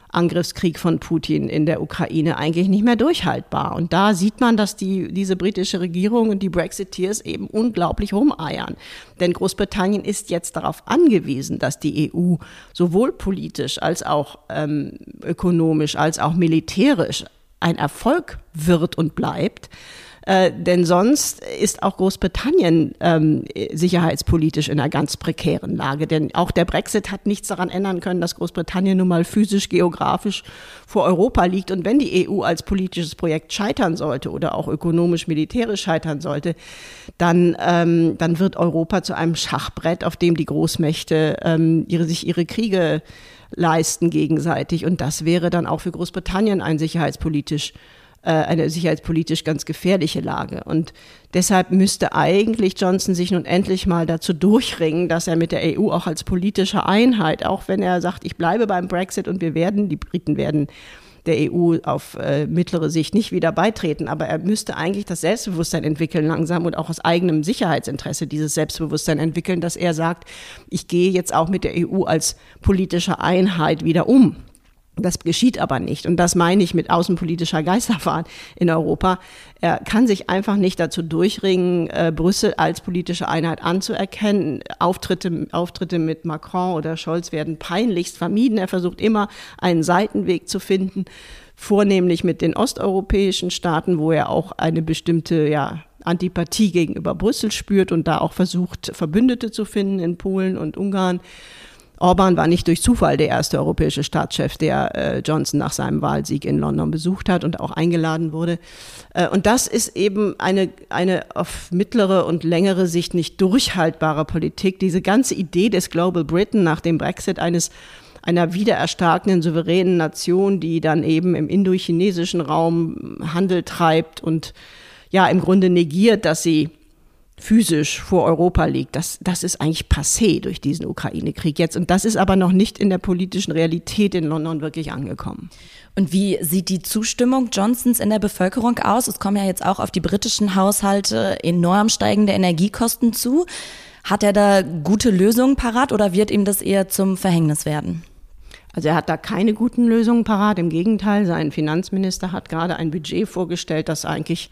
Angriffskrieg von Putin in der Ukraine eigentlich nicht mehr durchhaltbar. Und da sieht man, dass die, diese britische Regierung und die Brexiteers eben unglaublich rumeiern. Denn Großbritannien ist jetzt darauf angewiesen, dass die E U sowohl politisch als auch ähm, ökonomisch als auch militärisch ein Erfolg wird und bleibt. Äh, denn sonst ist auch Großbritannien ähm, sicherheitspolitisch in einer ganz prekären Lage. Denn auch der Brexit hat nichts daran ändern können, dass Großbritannien nun mal physisch, geografisch vor Europa liegt. Und wenn die E U als politisches Projekt scheitern sollte oder auch ökonomisch, militärisch scheitern sollte, dann, ähm, dann wird Europa zu einem Schachbrett, auf dem die Großmächte ähm, ihre, sich ihre Kriege leisten gegenseitig. Und das wäre dann auch für Großbritannien ein sicherheitspolitisch eine sicherheitspolitisch ganz gefährliche Lage. Und deshalb müsste eigentlich Johnson sich nun endlich mal dazu durchringen, dass er mit der E U auch als politische Einheit, auch wenn er sagt, ich bleibe beim Brexit und wir werden, die Briten werden der E U auf äh, mittlere Sicht nicht wieder beitreten, aber er müsste eigentlich das Selbstbewusstsein entwickeln langsam und auch aus eigenem Sicherheitsinteresse dieses Selbstbewusstsein entwickeln, dass er sagt, ich gehe jetzt auch mit der E U als politische Einheit wieder um. Das geschieht aber nicht. Und das meine ich mit außenpolitischer Geisterfahrt in Europa. Er kann sich einfach nicht dazu durchringen, äh, Brüssel als politische Einheit anzuerkennen. Auftritte, Auftritte mit Macron oder Scholz werden peinlichst vermieden. Er versucht immer, einen Seitenweg zu finden, vornehmlich mit den osteuropäischen Staaten, wo er auch eine bestimmte, ja, Antipathie gegenüber Brüssel spürt und da auch versucht, Verbündete zu finden in Polen und Ungarn. Orban war nicht durch Zufall der erste europäische Staatschef, der äh, Johnson nach seinem Wahlsieg in London besucht hat und auch eingeladen wurde. Äh, und das ist eben eine, eine auf mittlere und längere Sicht nicht durchhaltbare Politik. Diese ganze Idee des Global Britain nach dem Brexit eines einer wiedererstarkenden souveränen Nation, die dann eben im indochinesischen Raum Handel treibt und ja im Grunde negiert, dass sie physisch vor Europa liegt, das, das ist eigentlich passé durch diesen Ukraine-Krieg jetzt. Und das ist aber noch nicht in der politischen Realität in London wirklich angekommen. Und wie sieht die Zustimmung Johnsons in der Bevölkerung aus? Es kommen ja jetzt auch auf die britischen Haushalte enorm steigende Energiekosten zu. Hat er da gute Lösungen parat oder wird ihm das eher zum Verhängnis werden? Also er hat da keine guten Lösungen parat. Im Gegenteil, sein Finanzminister hat gerade ein Budget vorgestellt, das eigentlich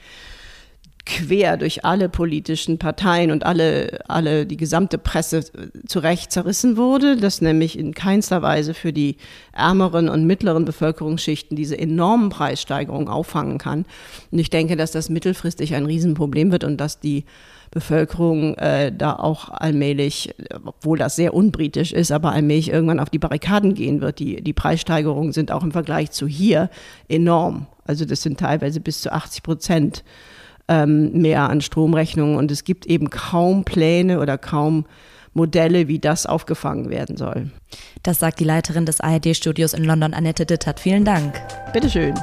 quer durch alle politischen Parteien und alle, alle, die gesamte Presse zurecht zerrissen wurde, das nämlich in keinster Weise für die ärmeren und mittleren Bevölkerungsschichten diese enormen Preissteigerungen auffangen kann. Und ich denke, dass das mittelfristig ein Riesenproblem wird und dass die Bevölkerung äh, da auch allmählich, obwohl das sehr unbritisch ist, aber allmählich irgendwann auf die Barrikaden gehen wird. Die, die Preissteigerungen sind auch im Vergleich zu hier enorm. Also das sind teilweise bis zu achtzig Prozent. Mehr an Stromrechnungen und es gibt eben kaum Pläne oder kaum Modelle, wie das aufgefangen werden soll. Das sagt die Leiterin des A R D-Studios in London, Annette Dittert. Vielen Dank. Bitteschön.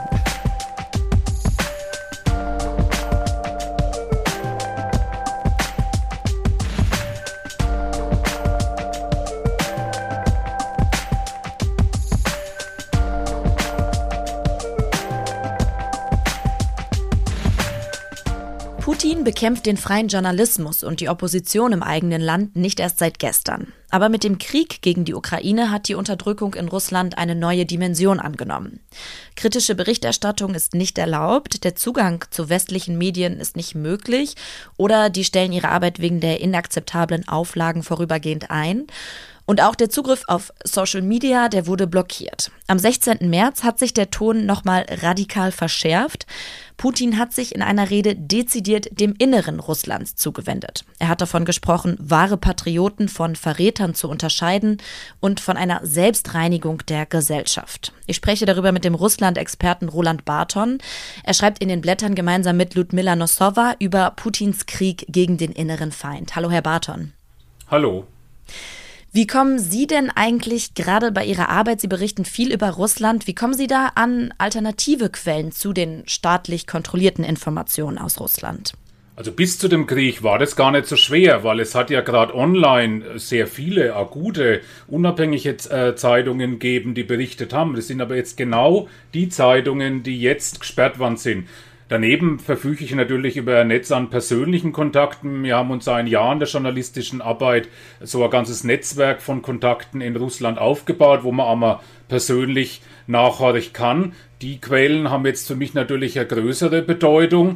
Putin bekämpft den freien Journalismus und die Opposition im eigenen Land nicht erst seit gestern. Aber mit dem Krieg gegen die Ukraine hat die Unterdrückung in Russland eine neue Dimension angenommen. Kritische Berichterstattung ist nicht erlaubt, der Zugang zu westlichen Medien ist nicht möglich oder die stellen ihre Arbeit wegen der inakzeptablen Auflagen vorübergehend ein. Und auch der Zugriff auf Social Media, der wurde blockiert. Am sechzehnten März hat sich der Ton nochmal radikal verschärft. Putin hat sich in einer Rede dezidiert dem Inneren Russlands zugewendet. Er hat davon gesprochen, wahre Patrioten von Verrätern zu unterscheiden und von einer Selbstreinigung der Gesellschaft. Ich spreche darüber mit dem Russland-Experten Roland Barton. Er schreibt in den Blättern gemeinsam mit Ludmila Nossowa über Putins Krieg gegen den inneren Feind. Hallo, Herr Barton. Hallo. Wie kommen Sie denn eigentlich gerade bei Ihrer Arbeit, Sie berichten viel über Russland, wie kommen Sie da an alternative Quellen zu den staatlich kontrollierten Informationen aus Russland? Also bis zu dem Krieg war das gar nicht so schwer, weil es hat ja gerade online sehr viele auch gute, unabhängige äh, Zeitungen gegeben, die berichtet haben. Das sind aber jetzt genau die Zeitungen, die jetzt gesperrt worden sind. Daneben verfüge ich natürlich über ein Netz an persönlichen Kontakten. Wir haben uns seit Jahren der journalistischen Arbeit so ein ganzes Netzwerk von Kontakten in Russland aufgebaut, wo man einmal persönlich nachhorchen kann. Die Quellen haben jetzt für mich natürlich eine größere Bedeutung.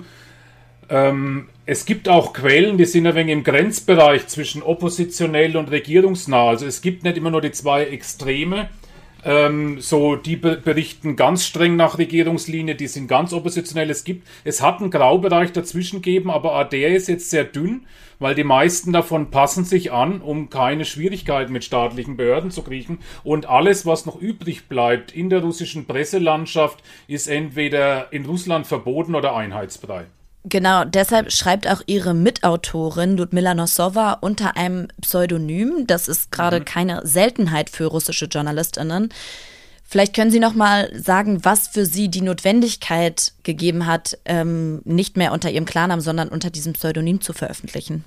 Ähm, es gibt auch Quellen, die sind ein wenig im Grenzbereich zwischen oppositionell und regierungsnah. Also es gibt nicht immer nur die zwei Extreme. Ähm, so, die be- berichten ganz streng nach Regierungslinie, die sind ganz oppositionell. Es gibt, es hat einen Graubereich dazwischen gegeben, aber auch der ist jetzt sehr dünn, weil die meisten davon passen sich an, um keine Schwierigkeiten mit staatlichen Behörden zu kriegen. Und alles, was noch übrig bleibt in der russischen Presselandschaft, ist entweder in Russland verboten oder einheitsbrei. Genau, deshalb schreibt auch ihre Mitautorin Ludmila Nossowa unter einem Pseudonym. Das ist gerade mhm. keine Seltenheit für russische JournalistInnen. Vielleicht können Sie noch mal sagen, was für Sie die Notwendigkeit gegeben hat, ähm, nicht mehr unter Ihrem Klarnamen, sondern unter diesem Pseudonym zu veröffentlichen.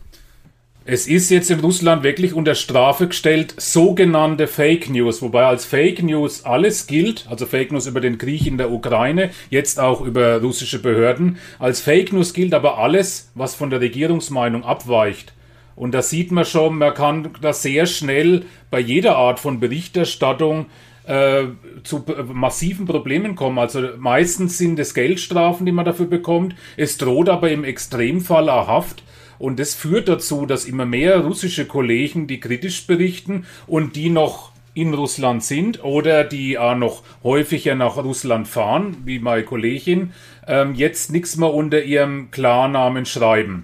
Es ist jetzt in Russland wirklich unter Strafe gestellt, sogenannte Fake News, wobei als Fake News alles gilt, also Fake News über den Krieg in der Ukraine, jetzt auch über russische Behörden. Als Fake News gilt aber alles, was von der Regierungsmeinung abweicht. Und da sieht man schon, man kann da sehr schnell bei jeder Art von Berichterstattung äh, zu massiven Problemen kommen. Also meistens sind es Geldstrafen, die man dafür bekommt. Es droht aber im Extremfall auch Haft. Und das führt dazu, dass immer mehr russische Kollegen, die kritisch berichten und die noch in Russland sind oder die auch noch häufiger nach Russland fahren, wie meine Kollegin, ähm, jetzt nichts mehr unter ihrem Klarnamen schreiben.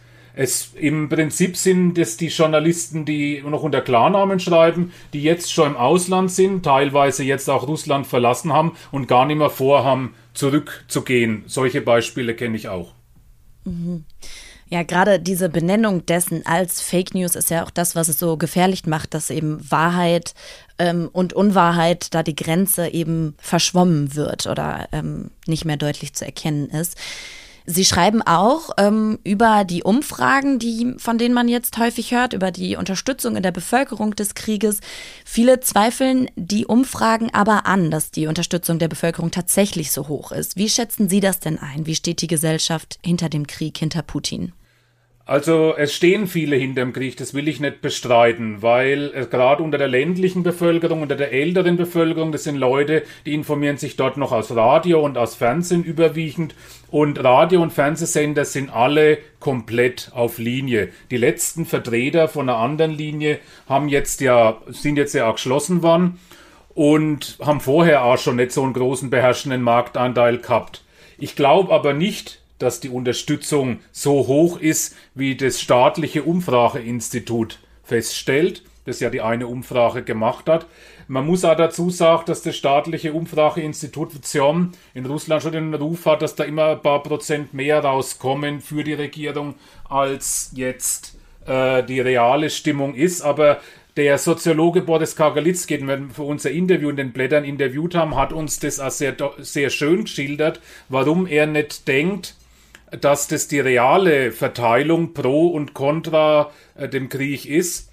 Es, im Prinzip sind es die Journalisten, die noch unter Klarnamen schreiben, die jetzt schon im Ausland sind, teilweise jetzt auch Russland verlassen haben und gar nicht mehr vorhaben, zurückzugehen. Solche Beispiele kenne ich auch. Mhm. Ja, gerade diese Benennung dessen als Fake News ist ja auch das, was es so gefährlich macht, dass eben Wahrheit ähm, und Unwahrheit, da die Grenze eben verschwommen wird oder ähm, nicht mehr deutlich zu erkennen ist. Sie schreiben auch ähm, über die Umfragen, die, von denen man jetzt häufig hört, über die Unterstützung in der Bevölkerung des Krieges. Viele zweifeln die Umfragen aber an, dass die Unterstützung der Bevölkerung tatsächlich so hoch ist. Wie schätzen Sie das denn ein? Wie steht die Gesellschaft hinter dem Krieg, hinter Putin? Also es stehen viele hinter dem Krieg, das will ich nicht bestreiten, weil äh, gerade unter der ländlichen Bevölkerung, unter der älteren Bevölkerung, das sind Leute, die informieren sich dort noch aus Radio und aus Fernsehen überwiegend und Radio- und Fernsehsender sind alle komplett auf Linie. Die letzten Vertreter von einer anderen Linie haben jetzt ja, sind jetzt ja auch geschlossen worden und haben vorher auch schon nicht so einen großen beherrschenden Marktanteil gehabt. Ich glaube aber nicht, dass die Unterstützung so hoch ist, wie das staatliche Umfrageinstitut feststellt, das ja die eine Umfrage gemacht hat. Man muss auch dazu sagen, dass das staatliche Umfrageinstitut W Z I O M in Russland schon den Ruf hat, dass da immer ein paar Prozent mehr rauskommen für die Regierung, als jetzt äh, die reale Stimmung ist. Aber der Soziologe Boris Kagarlitsky, den wir für unser Interview in den Blättern interviewt haben, hat uns das auch sehr, sehr schön geschildert, warum er nicht denkt, dass das die reale Verteilung pro und contra äh, dem Krieg ist.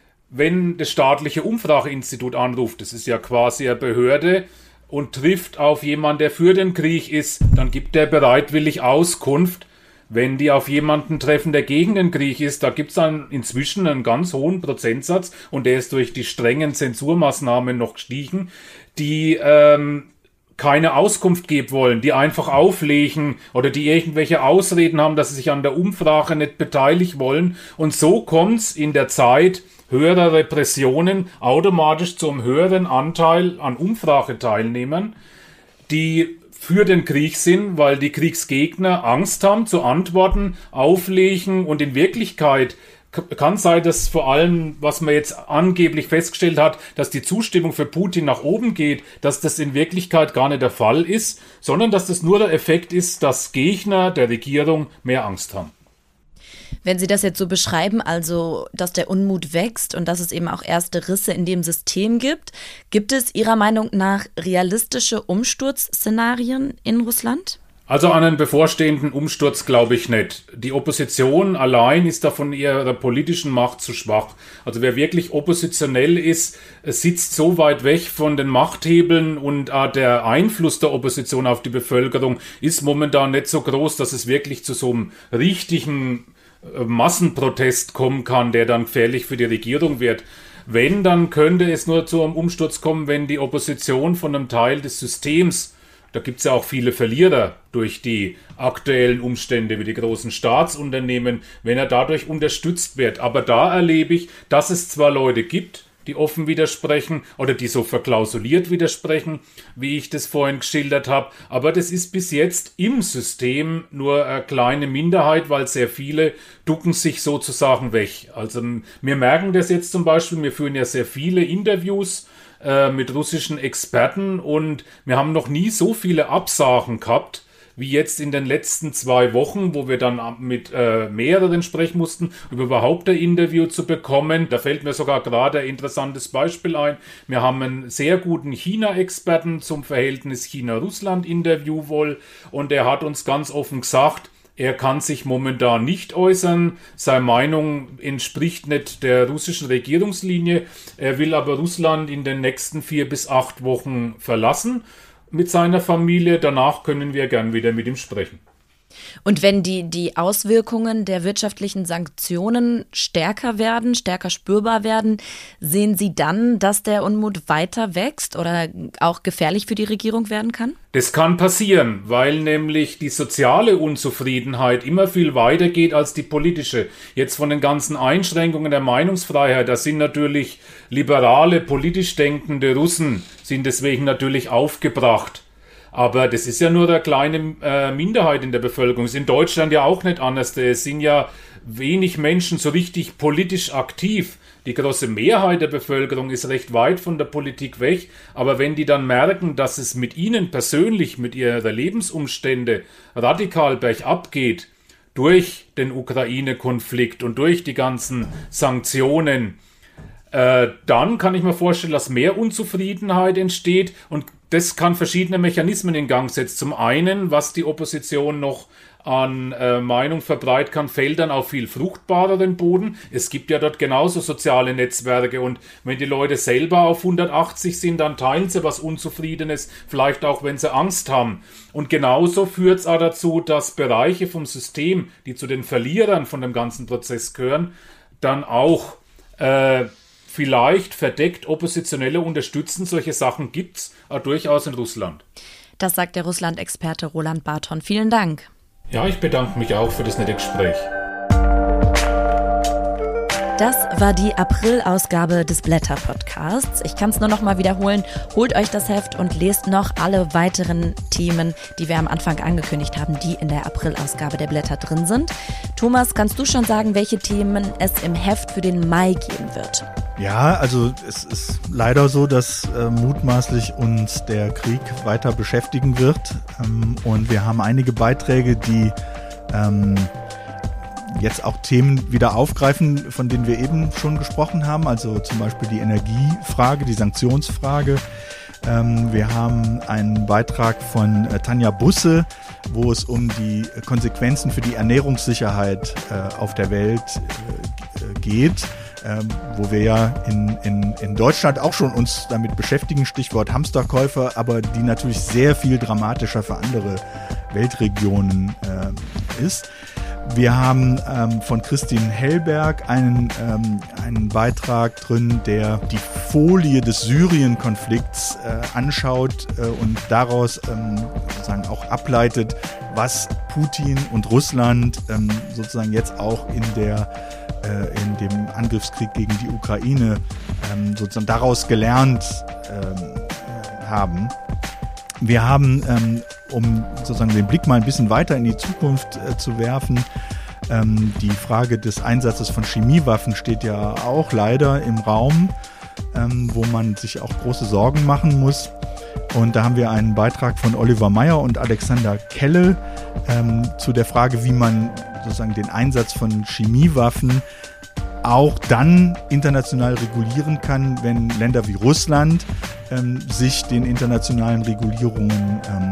Wenn das staatliche Umfrageinstitut anruft, das ist ja quasi eine Behörde, und trifft auf jemanden, der für den Krieg ist, dann gibt er bereitwillig Auskunft. Wenn die auf jemanden treffen, der gegen den Krieg ist, da gibt es dann inzwischen einen ganz hohen Prozentsatz, und der ist durch die strengen Zensurmaßnahmen noch gestiegen, die ähm, keine Auskunft geben wollen, die einfach auflegen oder die irgendwelche Ausreden haben, dass sie sich an der Umfrage nicht beteiligen wollen. Und so kommt es in der Zeit höherer Repressionen automatisch zum höheren Anteil an Umfrageteilnehmern, die für den Krieg sind, weil die Kriegsgegner Angst haben zu antworten, auflegen, und in Wirklichkeit kann sein, dass vor allem, was man jetzt angeblich festgestellt hat, dass die Zustimmung für Putin nach oben geht, dass das in Wirklichkeit gar nicht der Fall ist, sondern dass das nur der Effekt ist, dass Gegner der Regierung mehr Angst haben. Wenn Sie das jetzt so beschreiben, also dass der Unmut wächst und dass es eben auch erste Risse in dem System gibt, gibt es Ihrer Meinung nach realistische Umsturzszenarien in Russland? Also an einen bevorstehenden Umsturz glaube ich nicht. Die Opposition allein ist da von ihrer politischen Macht zu schwach. Also wer wirklich oppositionell ist, sitzt so weit weg von den Machthebeln und äh, der Einfluss der Opposition auf die Bevölkerung ist momentan nicht so groß, dass es wirklich zu so einem richtigen äh, Massenprotest kommen kann, der dann gefährlich für die Regierung wird. Wenn, dann könnte es nur zu einem Umsturz kommen, wenn die Opposition von einem Teil des Systems, da gibt es ja auch viele Verlierer durch die aktuellen Umstände wie die großen Staatsunternehmen, wenn er dadurch unterstützt wird. Aber da erlebe ich, dass es zwar Leute gibt, die offen widersprechen oder die so verklausuliert widersprechen, wie ich das vorhin geschildert habe, aber das ist bis jetzt im System nur eine kleine Minderheit, weil sehr viele ducken sich sozusagen weg. Also wir merken das jetzt zum Beispiel, wir führen ja sehr viele Interviews mit russischen Experten und wir haben noch nie so viele Absagen gehabt, wie jetzt in den letzten zwei Wochen, wo wir dann mit äh, mehreren sprechen mussten, um überhaupt ein Interview zu bekommen. Da fällt mir sogar gerade ein interessantes Beispiel ein. Wir haben einen sehr guten China-Experten zum Verhältnis China-Russland-Interview wohl und der hat uns ganz offen gesagt, er kann sich momentan nicht äußern. Seine Meinung entspricht nicht der russischen Regierungslinie. Er will aber Russland in den nächsten vier bis acht Wochen verlassen mit seiner Familie. Danach können wir gern wieder mit ihm sprechen. Und wenn die, die Auswirkungen der wirtschaftlichen Sanktionen stärker werden, stärker spürbar werden, sehen Sie dann, dass der Unmut weiter wächst oder auch gefährlich für die Regierung werden kann? Das kann passieren, weil nämlich die soziale Unzufriedenheit immer viel weiter geht als die politische. Jetzt von den ganzen Einschränkungen der Meinungsfreiheit, da sind natürlich liberale, politisch denkende Russen, sind deswegen natürlich aufgebracht. Aber das ist ja nur eine kleine äh, Minderheit in der Bevölkerung. Es ist in Deutschland ja auch nicht anders. Es sind ja wenig Menschen so richtig politisch aktiv. Die große Mehrheit der Bevölkerung ist recht weit von der Politik weg. Aber wenn die dann merken, dass es mit ihnen persönlich, mit ihrer Lebensumstände radikal bergab geht, durch den Ukraine-Konflikt und durch die ganzen Sanktionen, äh, dann kann ich mir vorstellen, dass mehr Unzufriedenheit entsteht und das kann verschiedene Mechanismen in Gang setzen. Zum einen, was die Opposition noch an äh, Meinung verbreiten kann, fällt dann auf viel fruchtbareren Boden. Es gibt ja dort genauso soziale Netzwerke und wenn die Leute selber auf hundertachtzig sind, dann teilen sie was Unzufriedenes, vielleicht auch, wenn sie Angst haben. Und genauso führt es auch dazu, dass Bereiche vom System, die zu den Verlierern von dem ganzen Prozess gehören, dann auch äh, vielleicht verdeckt Oppositionelle unterstützen. Solche Sachen gibt es durchaus in Russland. Das sagt der Russland-Experte Roland Barton. Vielen Dank. Ja, ich bedanke mich auch für das nette Gespräch. Das war die April-Ausgabe des Blätter-Podcasts. Ich kann es nur noch mal wiederholen. Holt euch das Heft und lest noch alle weiteren Themen, die wir am Anfang angekündigt haben, die in der April-Ausgabe der Blätter drin sind. Thomas, kannst du schon sagen, welche Themen es im Heft für den Mai geben wird? Ja, also es ist leider so, dass äh, mutmaßlich uns der Krieg weiter beschäftigen wird. Ähm, und wir haben einige Beiträge, die ähm, jetzt auch Themen wieder aufgreifen, von denen wir eben schon gesprochen haben, also zum Beispiel die Energiefrage, die Sanktionsfrage. Ähm, wir haben einen Beitrag von äh, Tanja Busse, wo es um die Konsequenzen für die Ernährungssicherheit äh, auf der Welt äh, geht, äh, wo wir ja in, in, in Deutschland auch schon uns damit beschäftigen, Stichwort Hamsterkäufer, aber die natürlich sehr viel dramatischer für andere Weltregionen äh, ist. Wir haben ähm, von Christine Hellberg einen, ähm, einen Beitrag drin, der die Folie des Syrien-Konflikts äh, anschaut äh, und daraus ähm, sozusagen auch ableitet, was Putin und Russland ähm, sozusagen jetzt auch in der äh, in dem Angriffskrieg gegen die Ukraine ähm, sozusagen daraus gelernt ähm, haben. Wir haben, ähm, um sozusagen den Blick mal ein bisschen weiter in die Zukunft äh, zu werfen, ähm, die Frage des Einsatzes von Chemiewaffen steht ja auch leider im Raum, ähm, wo man sich auch große Sorgen machen muss. Und da haben wir einen Beitrag von Oliver Meyer und Alexander Kelle ähm, zu der Frage, wie man sozusagen den Einsatz von Chemiewaffen auch dann international regulieren kann, wenn Länder wie Russland ähm, sich den internationalen Regulierungen ähm,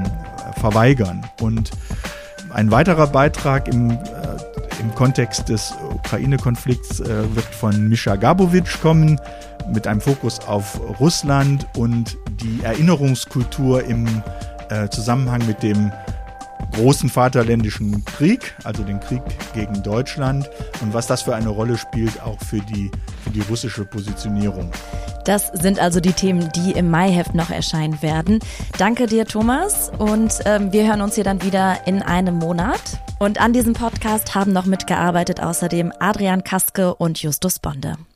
verweigern. Und ein weiterer Beitrag im, äh, im Kontext des Ukraine-Konflikts äh, wird von Mischa Gabowitsch kommen, mit einem Fokus auf Russland und die Erinnerungskultur im äh, Zusammenhang mit dem großen Vaterländischen Krieg, also den Krieg gegen Deutschland, und was das für eine Rolle spielt auch für die, für die russische Positionierung. Das sind also die Themen, die im Maiheft noch erscheinen werden. Danke dir, Thomas, und ähm, wir hören uns hier dann wieder in einem Monat. Und an diesem Podcast haben noch mitgearbeitet außerdem Adrian Kaske und Justus Bonde.